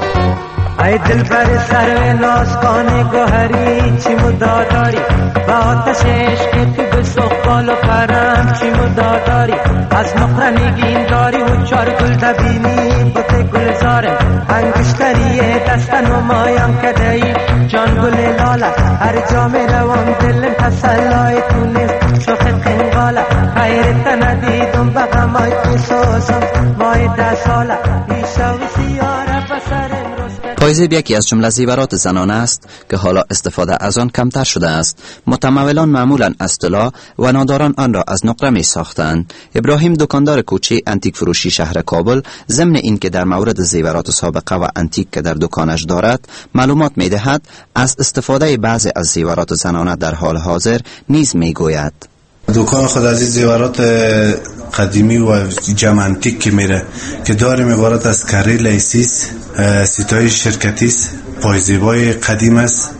ای دل بر سر نازکان گوهری چی مداداری با آتش عشق تو بسخال و پرم چی مداداری از نقره نگین داری و 4 گل تبینی بوت گلزارم انگشتری دست نمایم کدهی جان گل لاله هر جا می روم دلم تسلای تو نیست شوخ قنقاله خیرت ندیدم بغمای تو سوزم مای 10 ساله ایشا و سیاره بسرم. پایزیب یکی از جمله زیورات زنانه است که حالا استفاده از آن کمتر شده است. متمولان معمولا از طلا و ناداران آن را از نقره می ساختند. ابراهیم، دکاندار کوچه انتیک فروشی شهر کابل، ضمن این که در مورد زیورات سابقه و انتیک که در دکانش دارد معلومات می دهد، از استفاده بعضی از زیورات زنانه در حال حاضر نیز می گوید: دکان خود از این زیورات قدیمی و جمع انتیک که میره که داریم عبارت از کره لیسیس، سیتای شرکتی است، پایزیبای قدیم است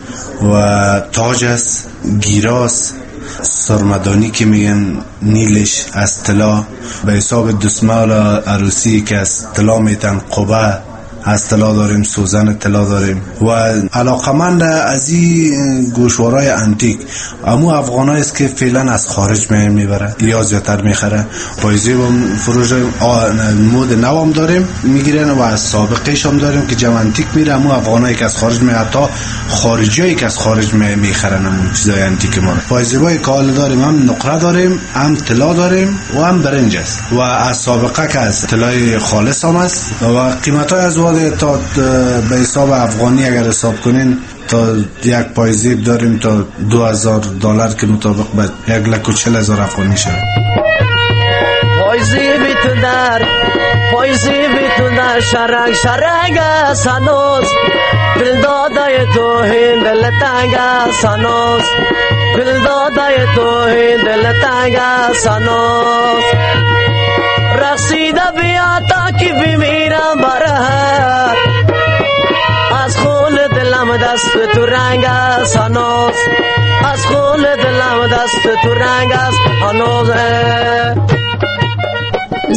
و تاج است، گیراس، سرمدانی که میگن نیلش از طلا، به حساب دسمال عروسی که از طلا میتن، قبه از طلا داریم، سوزن طلا داریم و علاقمند از این گوشوارای انتیک امو افغانایی است که فعلا از خارج میبره یا زیادتر میخره. پایزیب فروش مود نوام داریم میگیرن و از سابقش هم داریم که جمع انتیک میره. امو افغانایی که از خارج میاد، حتی خارجیایی که از خارج میخرن امو چیزای انتیک ما. پایزیبای کال داریم، هم نقره داریم، هم طلا داریم و هم برنج است و از سابقه که از طلای خالص هم است و قیمتای از تا به حساب افغانی اگر حساب کنین تا یک پایزیب داریم تا $2000 که مطابق به 1,40,000 افغانی شد. پایزیبی تو در شرنگ سنوز دل دادای تو هین دل تنگ سنوز دل دادای تو هین دل تنگ سنوز رقصیده بیا تا که بمیرم برهر از خون دلم دست تو رنگ است هنوز از خون دلم دست تو رنگ است هنوز.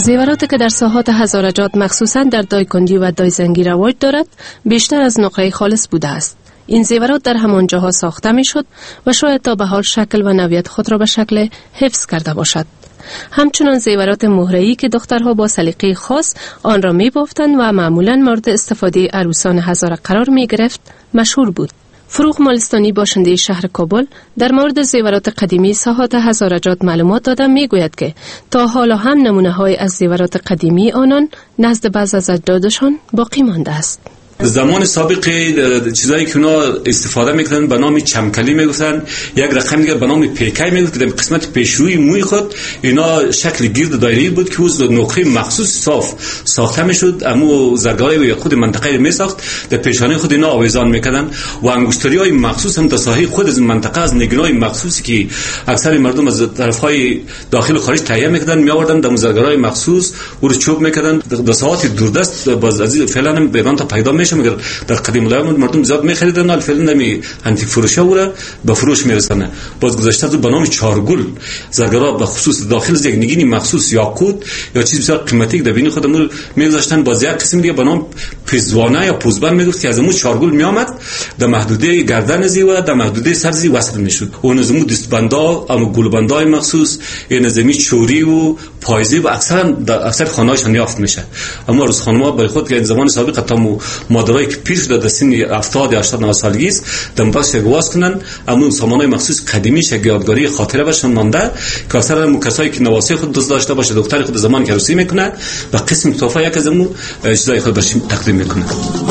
زیوراتی که در ساحات هزارجات مخصوصاً در دایکندی و دایزنگی رواج دارد بیشتر از نقره خالص بوده است. این زیورات در همان جاها ساخته می شد و شاید تا به حال شکل و نوعیت خود را به شکل حفظ کرده باشد. همچنان زیورات مهره‌ای که دخترها با سلیقه خاص آن را می بافتند و معمولاً مورد استفاده عروسان هزاره قرار می گرفت مشهور بود. فروغ مالستانی باشنده شهر کابل در مورد زیورات قدیمی ساحات هزارجات معلومات داده می گوید که تا حالا هم نمونه های از زیورات قدیمی آنان نزد بعض از اجدادشان باقی مانده است. زمان سابق چیزایی که اونا استفاده میکردن به نام چمکلی میگفتن، یک رقم دیگه به نام پیکای میگفت که در قسمت پیشروی موی خود اینا شکل گرد دایره‌ای بود که از نقره مخصوص صاف ساخته میشد. اما زرگرای و خود منطقه میساخت در پیشانی خود اینا آویزان میکردن و انگشتری های مخصوص هم در ساحه خود از منطقه از نگینای مخصوصی که اکثر مردم از طرفهای داخل و خارج تهیه میکردن میآوردن در زرگرای مخصوص او رو چوب میکردن. در ساعات دوردست باز از فعلا هم به تا پیدا میشه، مگر در قدیم الایام مردم زیاد میخریدن، حال فعلا نمی انتیک فروشا و به فروش میرسنه. باز گذشته از به نام چارگل زرگرا به خصوص داخل از یک نگینی مخصوص یاقوت یا چیز بسیار قیمتی در بین خودمون میگذاشتن. باز یک قسم دیگه به نام پزوانه یا پوزبند میگفت که از اون چارگل میآمد در محدوده گردن زی و در محدوده سر زی وصل میشد. اون از اون دستبندا اما گلبندای مخصوص این از چوری و پایزی و اکثر خانه‌هاشون یافت میشه. اما روز خانم‌ها به خود که زمان سابق تا مادرایی که پیر شده در سن 70 80 90 سالگی است دم باش گواز کنن، اما سامانای مخصوص قدیمی شه یادگاری خاطره باشن مانده که اکثر کسایی که نواسه خود دوست داشته باشه دختر خود زمان که عروسی میکنه و قسم تحفه یک از اون چیزای خود برش تقدیم میکنه.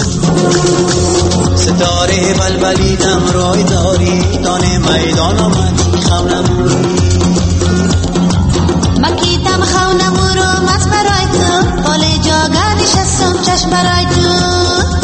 ستاره بلبلی دم روی داری دانه میدان آمد خونم مکیدم خونم رو مس برای تو بال جاگا نشستم چشم برای تو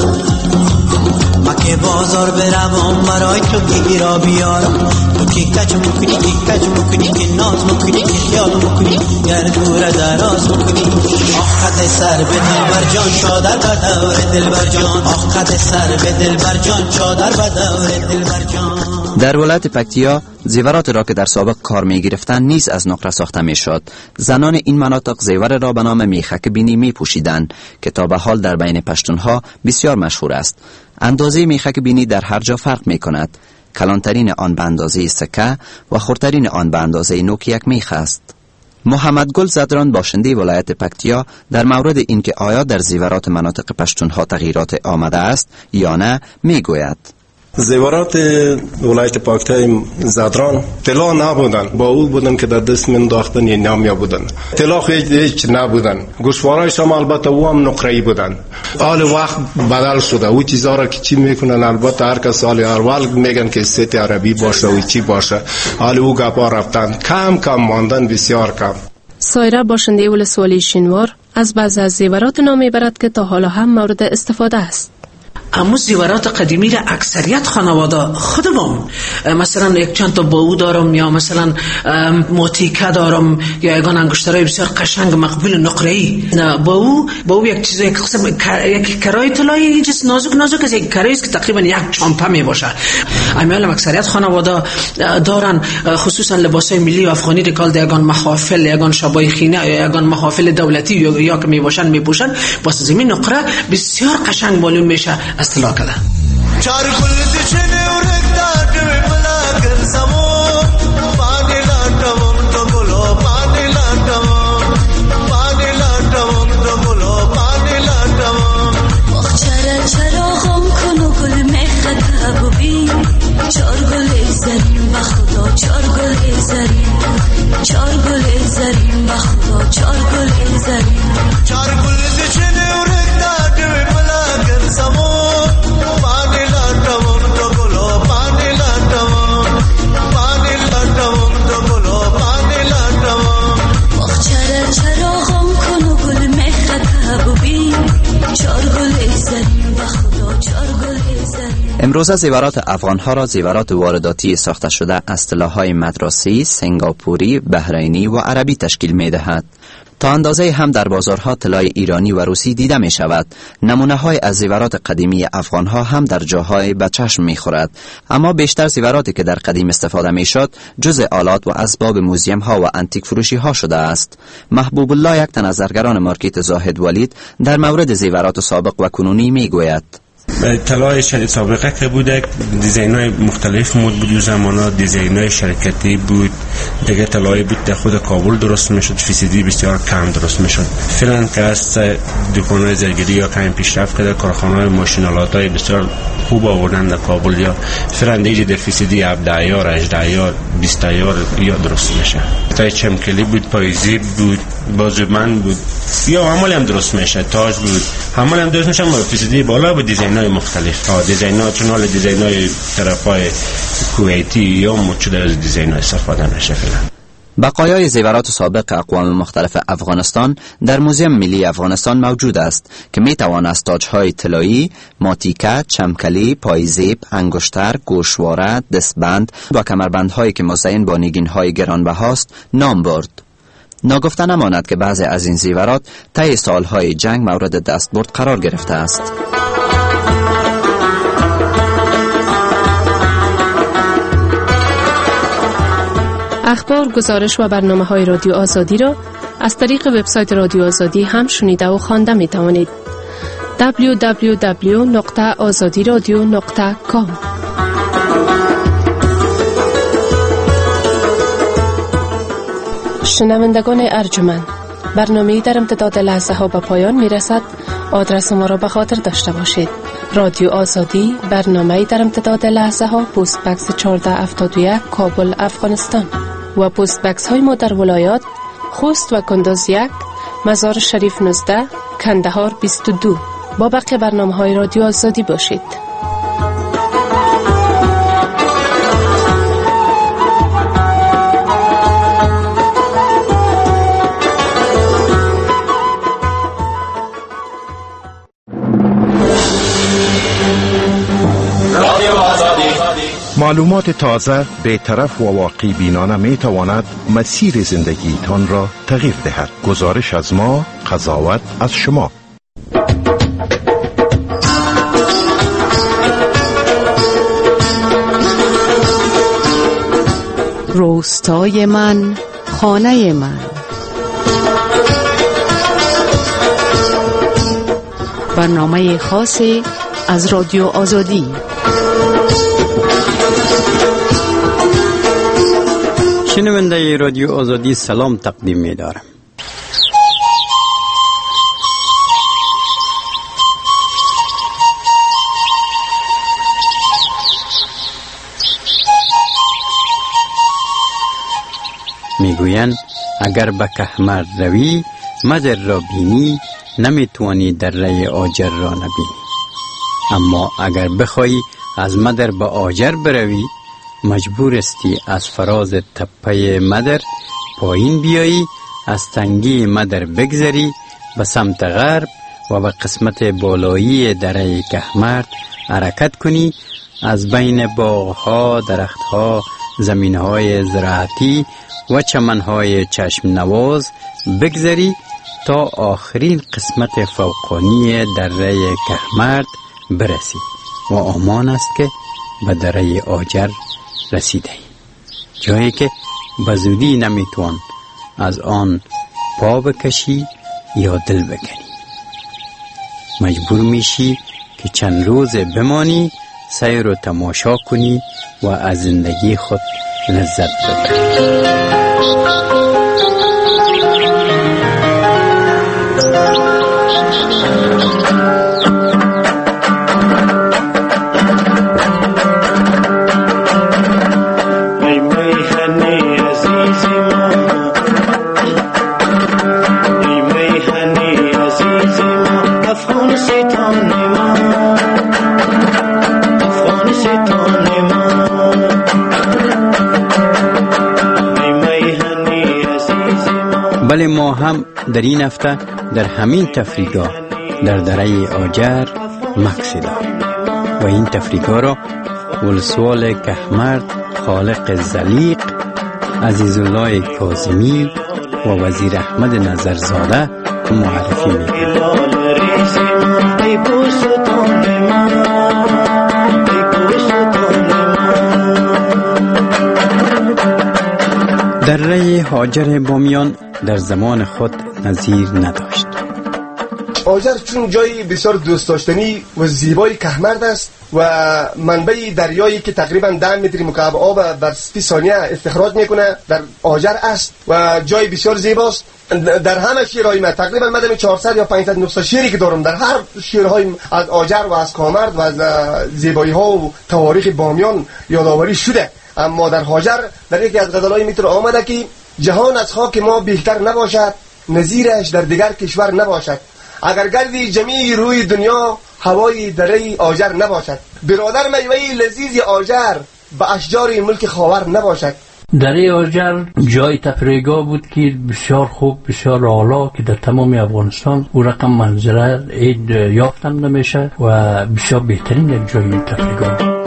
مکه بازار بروم برای تو گیرا بیارم تو کی کج مکنی که ناز مکنی که خیال مکنی گر دور دراز مکنی آخت سر به دلبر جان چادر به دور دلبر جان آخت سر به دلبر جان چادر به دور دلبر جان. در ولایت پکتیا زیورات را که در سابق کار می گرفتند نیز از نقره ساخته می شد. زنان این مناطق زیور را به نام میخک بینی می پوشیدند که تا به حال در بین پشتونها بسیار مشهور است. اندازه میخک بینی در هر جا فرق می کند. کلانترین آن به اندازه سکه و خردترین آن به اندازه نوک یک میخ است. محمد گل زدران باشنده ولایت پکتیا در مورد اینکه آیا در زیورات مناطق پشتونها تغییرات آمده است یا نه می گوید. زیورات ولایت پاکتای زدران طلا نبودن، با او بودن که در دست من داختن یا نامیا بودن. طلا هیچ نبودن. گوشوارایش هم البته او هم نقره‌ای بودن. حال وقت بدل شده. او چیزا را که چی میکنن البته هر کس سال اول میگن که ست عربی باشه و چی باشه. حال او گپا رفتن کم ماندن، بسیار کم. سایره باشنده ولسوالی شینوار از بعض از زیورات نام میبرد که تا حالا هم مورد استفاده است. اما زیورات قدیمی را اکثریت خانواده خودم مثلا یک چند تا باو دارم یا مثلا موتیکه دارم یا یگان انگشترهای بسیار قشنگ مقبول نقره‌ای. باو یک چیز یک قسم یک کرای طلایی جس نازک از یک کرایی است که تقریبا یک چامپه می باشه. امیال اکثریت خانواده دارن، خصوصا لباسای ملی و افغانی دکال در یگان محافل یگان شبای خینه یا یگان محافل دولتی یا که می پوشن واسه زمین نقره بسیار قشنگ معلوم میشه. اصطلاح کده چار گل دشنه و رکتا دوی بلا گرزمو پانی لانتمم تو گلو پانی لانتمم تو گلو پانی لانتمم چرا هم کنو گل مخت ببین چار گل زرین و خدا چار گل زرین و خدا چار گل زرین چار گل دشنه و رکتا دوی بلا گرزمو چار گل زرین و خدا چار گل زرین امروزه زیورات افغانها را زیورات وارداتی ساخته شده از طلاهای مدراسی، سنگاپوری، بحرینی و عربی تشکیل می دهد. تا اندازه هم در بازارها طلای ایرانی و روسی دیده می شود. نمونه های از زیورات قدیمی افغانها هم در جاهای به چشم می خورد. اما بیشتر زیوراتی که در قدیم استفاده می شد جزء آلات و اسباب موزیم ها و انتیک فروشی ها شده است. محبوب الله، یک تن از زرگران مارکت زاهد ولید، در مورد زیورات سابق و کنونی می گوید. طلای سابقه که بود دیزاین های مختلف بود و زمانا دیزاین های شرکتی بود، دیگه طلای بود در خود کابل درست میشد، فیصدی بسیار کم درست میشد. فعلا که از دکان های زرگری یا کم پیشرفت کرده، کارخانه های ماشینالات های بسیار خوب آوردن در کابل، یا فعلا دیگه در فیصدی 17 یا 18 یا 20 یا درست میشه. طلای چمکلی بود، پایزیب بود، بازوبند بود، یا عمل هم درست میشه، تاج بود، عمل هم درست میشه، اما فیصدی بالا با دیزاین های مختلف. دیزاین ها چون حال دیزاین های طرف های کویتی یا مچود از دیزاین های استفاده میشه. بقایای زیورات سابق اقوام مختلف افغانستان در موزیم ملی افغانستان موجود است که می توان از تاج‌های طلایی، ماتیکه، چمکلی، پایزیب، انگشتر، گوشواره، دستبند و کمربندهایی که مزین با نگین‌های گرانبهاست نام برد. ناگفته نماند که بعضی از این زیورات طی سالهای جنگ مورد دستبرد قرار گرفته است. اخبار، گزارش و برنامه‌های رادیو آزادی را از طریق وبسایت رادیو آزادی هم شنیده و خوانده می توانید. www.azadiradio.com. شنوندگان ارجمند، برنامه‌ای در امتداد لحظه ها به پایان می رسد. آدرس ما را به خاطر داشته باشید: رادیو آزادی، برنامه‌ای در امتداد لحظه ها، پست بکس 1471، کابل، افغانستان. و پست بکس های ما در ولایات خوست و کندوز 1، مزار شریف 19، کندهار 22. با بقیه برنامه های رادیو آزادی باشید. معلومات تازه، بی‌طرف و واقعی بینانه می تواند مسیر زندگی تان را تغییر دهد. گزارش از ما، قضاوت از شما. روستای من، خانه من. برنامه خاصی از رادیو آزادی. شنونده رادیو آزادی سلام تقدیم می دارم. می گویند اگر به کهمر روی مدر را بینی، نمی توانی دره آجر را نبینی. اما اگر بخوای از مدر به آجر بروی، مجبور استی از فراز تپه مدر پایین بیایی، از تنگی مدر بگذری، به سمت غرب و به قسمت بالایی دره کهمرد حرکت کنی، از بین باغها، درختها، زمینهای زراعتی و چمنهای چشم نواز بگذری تا آخرین قسمت فوقانی دره کهمرد برسی و آمان است که به دره آجر رسیده، جایی که بزودی نمیتوان از آن پا بکشی یا دل بکنی. مجبور میشی که چند روز بمانی، سیر و تماشا کنی و از زندگی خود لذت ببری. بله، ما هم در این هفته در همین تفریحگاه در دره آجر مکث داریم. و این تفریگاه را ولسوال کهمرد خالق زلیق، عزیزالله کاظمی و وزیر احمد نظرزاده معرفی می‌کنند. دره هاجر بامیان در زمان خود نظیر نداشت. هاجر چون جایی بسیار دوست داشتنی و زیبای کهمرد است و منبع دریایی که تقریبا 10 متر مکعب آب در 30 ثانیه استخراج میکنه در هاجر است و جای بسیار زیباست. در همه شعرهای من تقریبا مدام 400 یا 500 نسخه شعری که دارم در هر شعرهای از هاجر و از کامرد و از زیبایی ها و تواریخ بامیان یادآوری شده. اما در هاجر در یکی از غزلهای میتر آمده که جهان از خاک ما بهتر نباشد، نظیرش در دیگر کشور نباشد. اگر گردی جمیع روی دنیا هوای دره هاجر نباشد. برادر میوه لذیذ هاجر به اشجار ملک خاور نباشد. دره هاجر جای تفریحگاه بود که بسیار خوب، بسیار اعلی که در تمام افغانستان او رقم منظره عید یافتن نمیشه و بسیار بهترین یک جای تفریحگاه.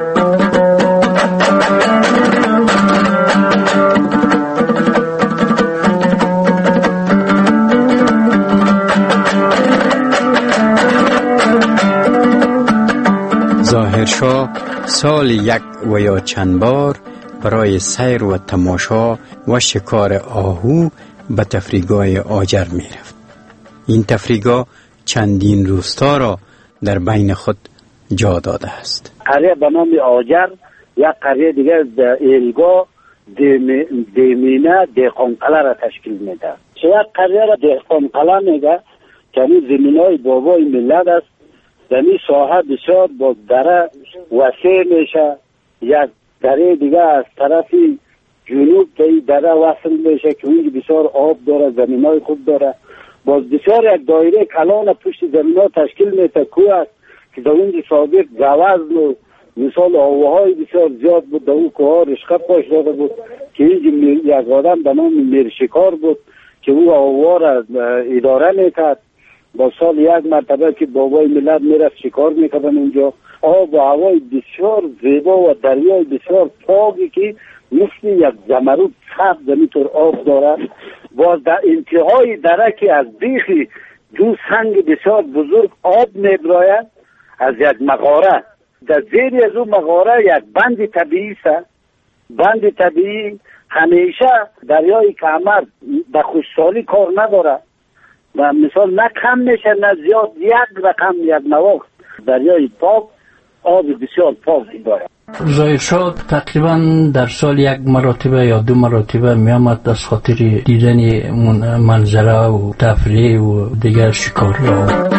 ظاهرشاه سال یک و یا چند بار برای سیر و تماشا و شکار آهو به تفریحگاه هاجر می رفت. این تفریحگاه چندین روستا را در بین خود جا داده است. قریه به نام هاجر، یک قریه دیگر ایلگاه، دیمینه، دهقانقله را تشکیل میده. یک قریه را دهقانقله میگه که این زمینای بابای ملت است. در این ساحه بسیار با دره وسیع میشه. یک دره دیگه از طرفی جنوب به این دره وصل میشه که اونجا بسیار آب داره، زمینای خوب داره. باز بسیار یک دایره کلان پشت زمینها تشکیل میده. کوه است که در اونجا سابق گوزن و مثال آوهای بسیار زیاد بود. در اون کوه ها رشقه پاش داده بود که اینجا یک آدم به نام میرشکار بود که او آوها را اداره میکرد. با سال یک مرتبه که بابای ملت میرفت شکار میکردن اونجا. آب و هوای بسیار زیبا و دریای بسیار پاکی که مثل یک زمرد سبز همینطور آب دارد. باز در انتهای دره که از بیخی دو سنگ بسیار بزرگ آب میبراید از یک مغاره. در زیر از اون مغاره یک بند طبیعی است. بند طبیعی همیشه دریای کهمرد به خوشسالی کار نداره و مثال نه کم میشه نه زیاد، یک رقم یک نواخت. دریای پاک آب بسیار پاکی داره. ظاهرشاه تقریبا در سال یک مرتبه یا 2 مرتبه می آمد از خاطر دیدن منظره و تفریح و دیگر شکاری ها.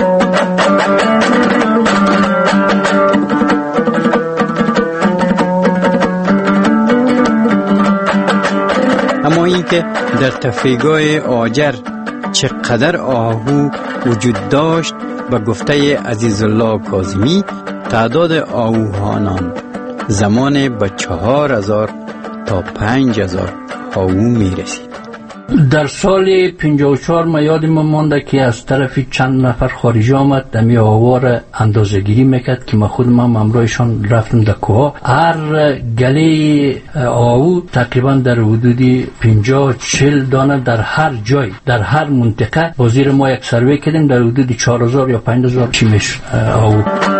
اما اینکه در تفریحگاه هاجر چقدر آهو وجود داشت به گفته عزیزالله کاظمی، تعداد آهوهانان زمان به 4000 تا 5000 آهو می رسید. در سال 54 ما یادم مانده که از طرف چند نفر خارجی آمد دمی آوار اندازه گیری میکرد که ما خودم هم امرایشان رفتم در کوها. هر گله آهو تقریبا در حدود 50-40 دانه در هر جای در هر منطقه. با زیر ما یک سروی کردیم در حدود 4000 یا 5000 چی میشه آهو.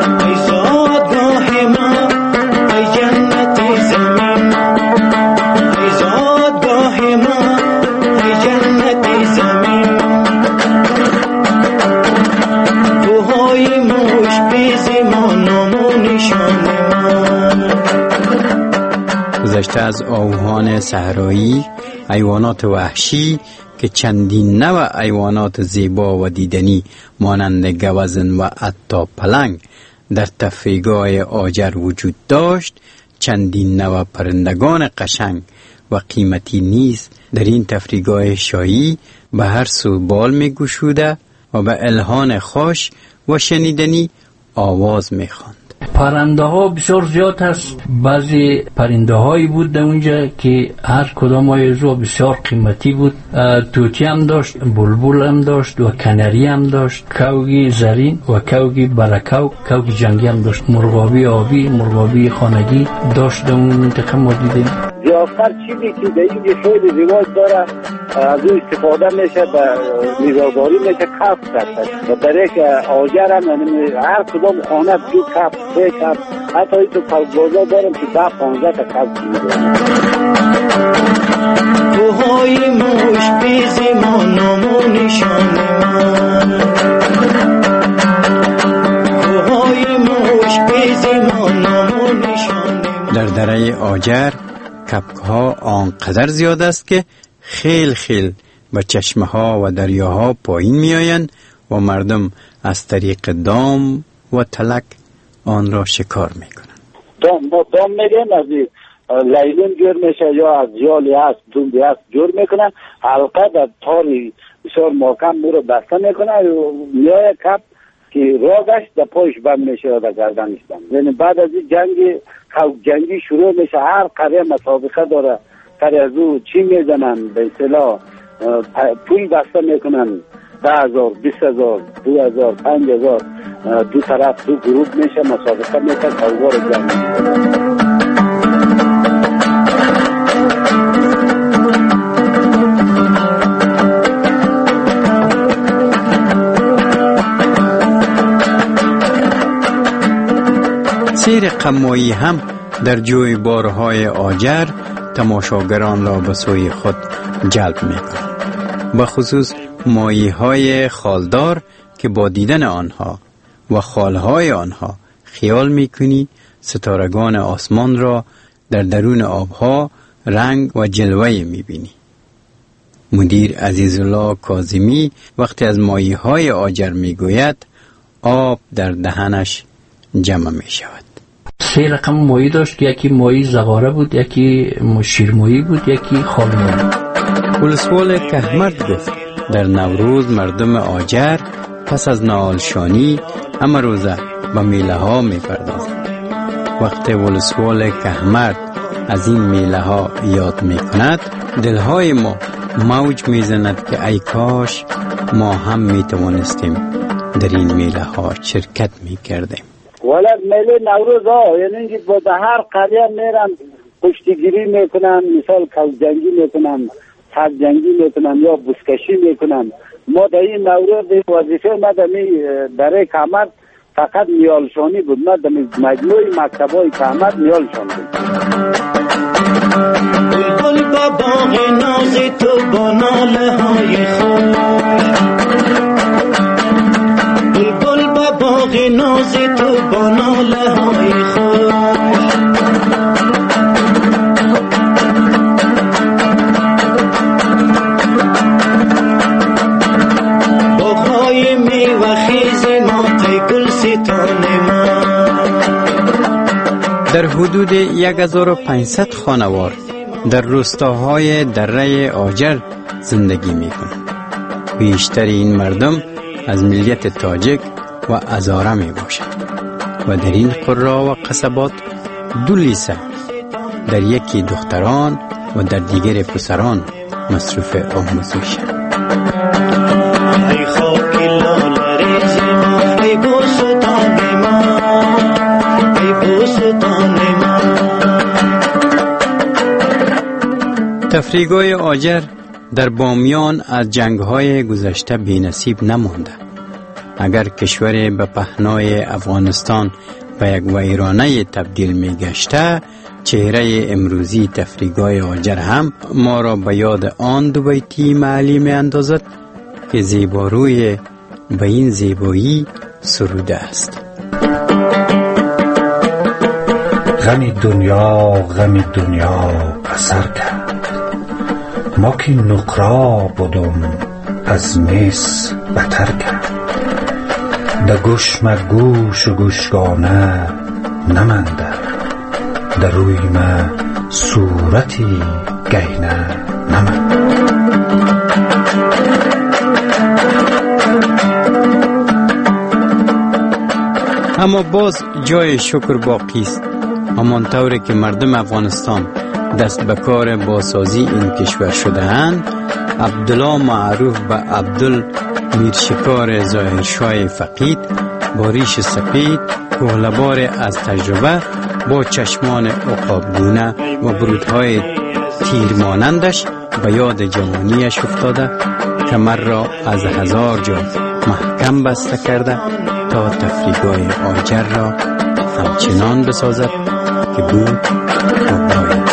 گذشته از آهوان صحرایی، حیوانات وحشی که چندین نوع حیوانات زیبا و دیدنی مانند گوزن و حتی پلنگ در تفریحگاه هاجر وجود داشت، چندین نوع پرندگان قشنگ و قیمتی نیز در این تفریحگاه شاهی به هر سو بال می گشوده و به الهان خوش و شنیدنی آواز می خواند. پرنده ها بسیار زیاد هست. بعضی پرنده هایی بود در اونجا که هر کدام های بسیار قیمتی بود. توتی هم داشت، بلبل هم داشت و کنری هم داشت، کوگی زرین و کوگی برکو، کوگی جنگی هم داشت، مرغابی آبی، مرغابی خانگی داشت. در اون منطقه ما دیدیم. زیادتر چیزی که در اینجا خیلی رواج داره از اون استفاده میشه در میزاداری میشه کف کرد و در یک آجر هم هر کدام خانه 2 کف 3 کف حتی این تو کفبازا دارم که 10-15 تا کف میدونم. کوهای موش بیزی ما نام و نشان من، کوهای موش بیزی ما نام و نشان من. در دره آجر کپک ها آنقدر زیاد است که خیل به چشمه ها و دریاها پایین می آیند و مردم از طریق دام و تلک آن را شکار می کنند. دام میگن از لیلون جور میشه یا از جالی هست دومبی هست جور میکنن، حلقه در تاری بسیار محکم رو بسته میکنن و میای کپ که راگش در پایش بند میشه و در گردنش بند. یعنی بعد از این جنگی شروع میشه. هر قریه مسابقه داره، قریه از او چی میزنن به اصطلاح پول بسته میکنن 10,000 20,000 2,000 5,000 دو طرف دو گروه میشه مسابقه میشه کاروبار جنگ. سیر قمایی هم در جوی بارهای آجر تماشاگران را به سوی خود جلب می‌کند. به خصوص ماهی‌های خالدار که با دیدن آنها و خالهای آنها خیال می‌کنی ستارگان آسمان را در درون آبها رنگ و جلوه می‌بینی. مدیر عزیزالله کاظمی وقتی از ماهی‌های آجر می‌گوید آب در دهنش جمع می‌شود. 3 رقم ماهی داشت، یکی ماهی زغاره بود، یکی شیرماهی بود، یکی خالماهی. ولسوال کهمرد گفت در نوروز مردم آجر پس از نهالشانی همه روزه به میله ها می پردازند. وقتی ولسوال کهمرد از این میله ها یاد می کند دلهای ما موج می زند که ای کاش ما هم می توانستیم در این میله ها شرکت می کردیم. ولد میله نوروز ها یعنی اینکه با هر قریه میرن کشتیگیری میکنن، مثال کل جنگی میکنن، سگ جنگی میکنن یا بزکشی میکنن. ما در این نوروز وظیفه ما در کهمرد فقط نیالشانی بود. ما در مجموع مکتبای کهمرد نیالشان بود. بلبل با باغ ناز تو با ناله های خوش، بلبل با باغ ناز تو با ناله های خوش، باغهای میوه خیز ما تی گلستان ما. در حدود 1500 خانوار در روستاهای دره آجر زندگی می‌کنند. بیشتر این مردم از ملیت تاجک و هزاره میباشند و در این قرا و قصبات 2 لیسه در یکی دختران و در دیگر پسران مصروف آموزشند. ای خاک لال ریز ما، ای بوستان ما، ای بوستان ما. تفریحگاه آجر در بامیان از جنگ‌های گذشته بی‌نصیب نمانده. اگر کشور به پهنای افغانستان به یک ویرانه تبدیل می‌گشته، چهره امروزی تفریحگاه آجر هم ما را به یاد آن 2 بیتی معلی می‌اندازد که زیباروی به این زیبایی سروده است. غم دنیا اثر کرد، ما که نقرا بودم از مس بتر کرد. در گوش ما گوش و گوشگانه نمانده، در روی ما صورتی گینه نمانده. اما باز جای شکر باقی است. همان طوری که مردم افغانستان دست به کار بازسازی این کشور شده اند، عبدالله معروف به عبدال میرشکار ظاهرشاه فقید با ریش سپید، کهلبار از تجربه، با چشمان عقابگونه و برودهای تیرمانندش به یاد جوانیش افتاده، کمر را از 1000 جا محکم بسته کرده تا تفریح‌های آجر را همچنان بسازد که بود و باید.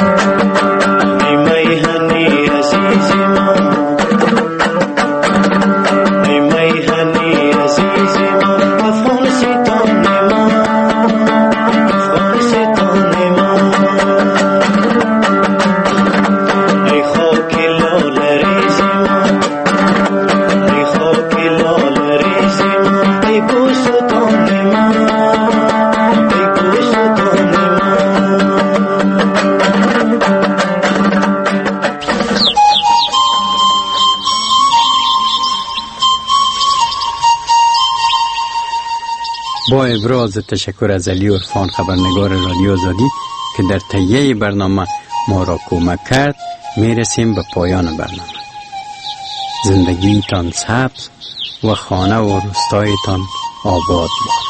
با ابراز تشکر از علی عرفان خبرنگار رادیو آزادی که در تهیه برنامه ما را کمک کرد، میرسیم به پایان برنامه. زندگیتان سبز و خانه و روستایتان آباد باد.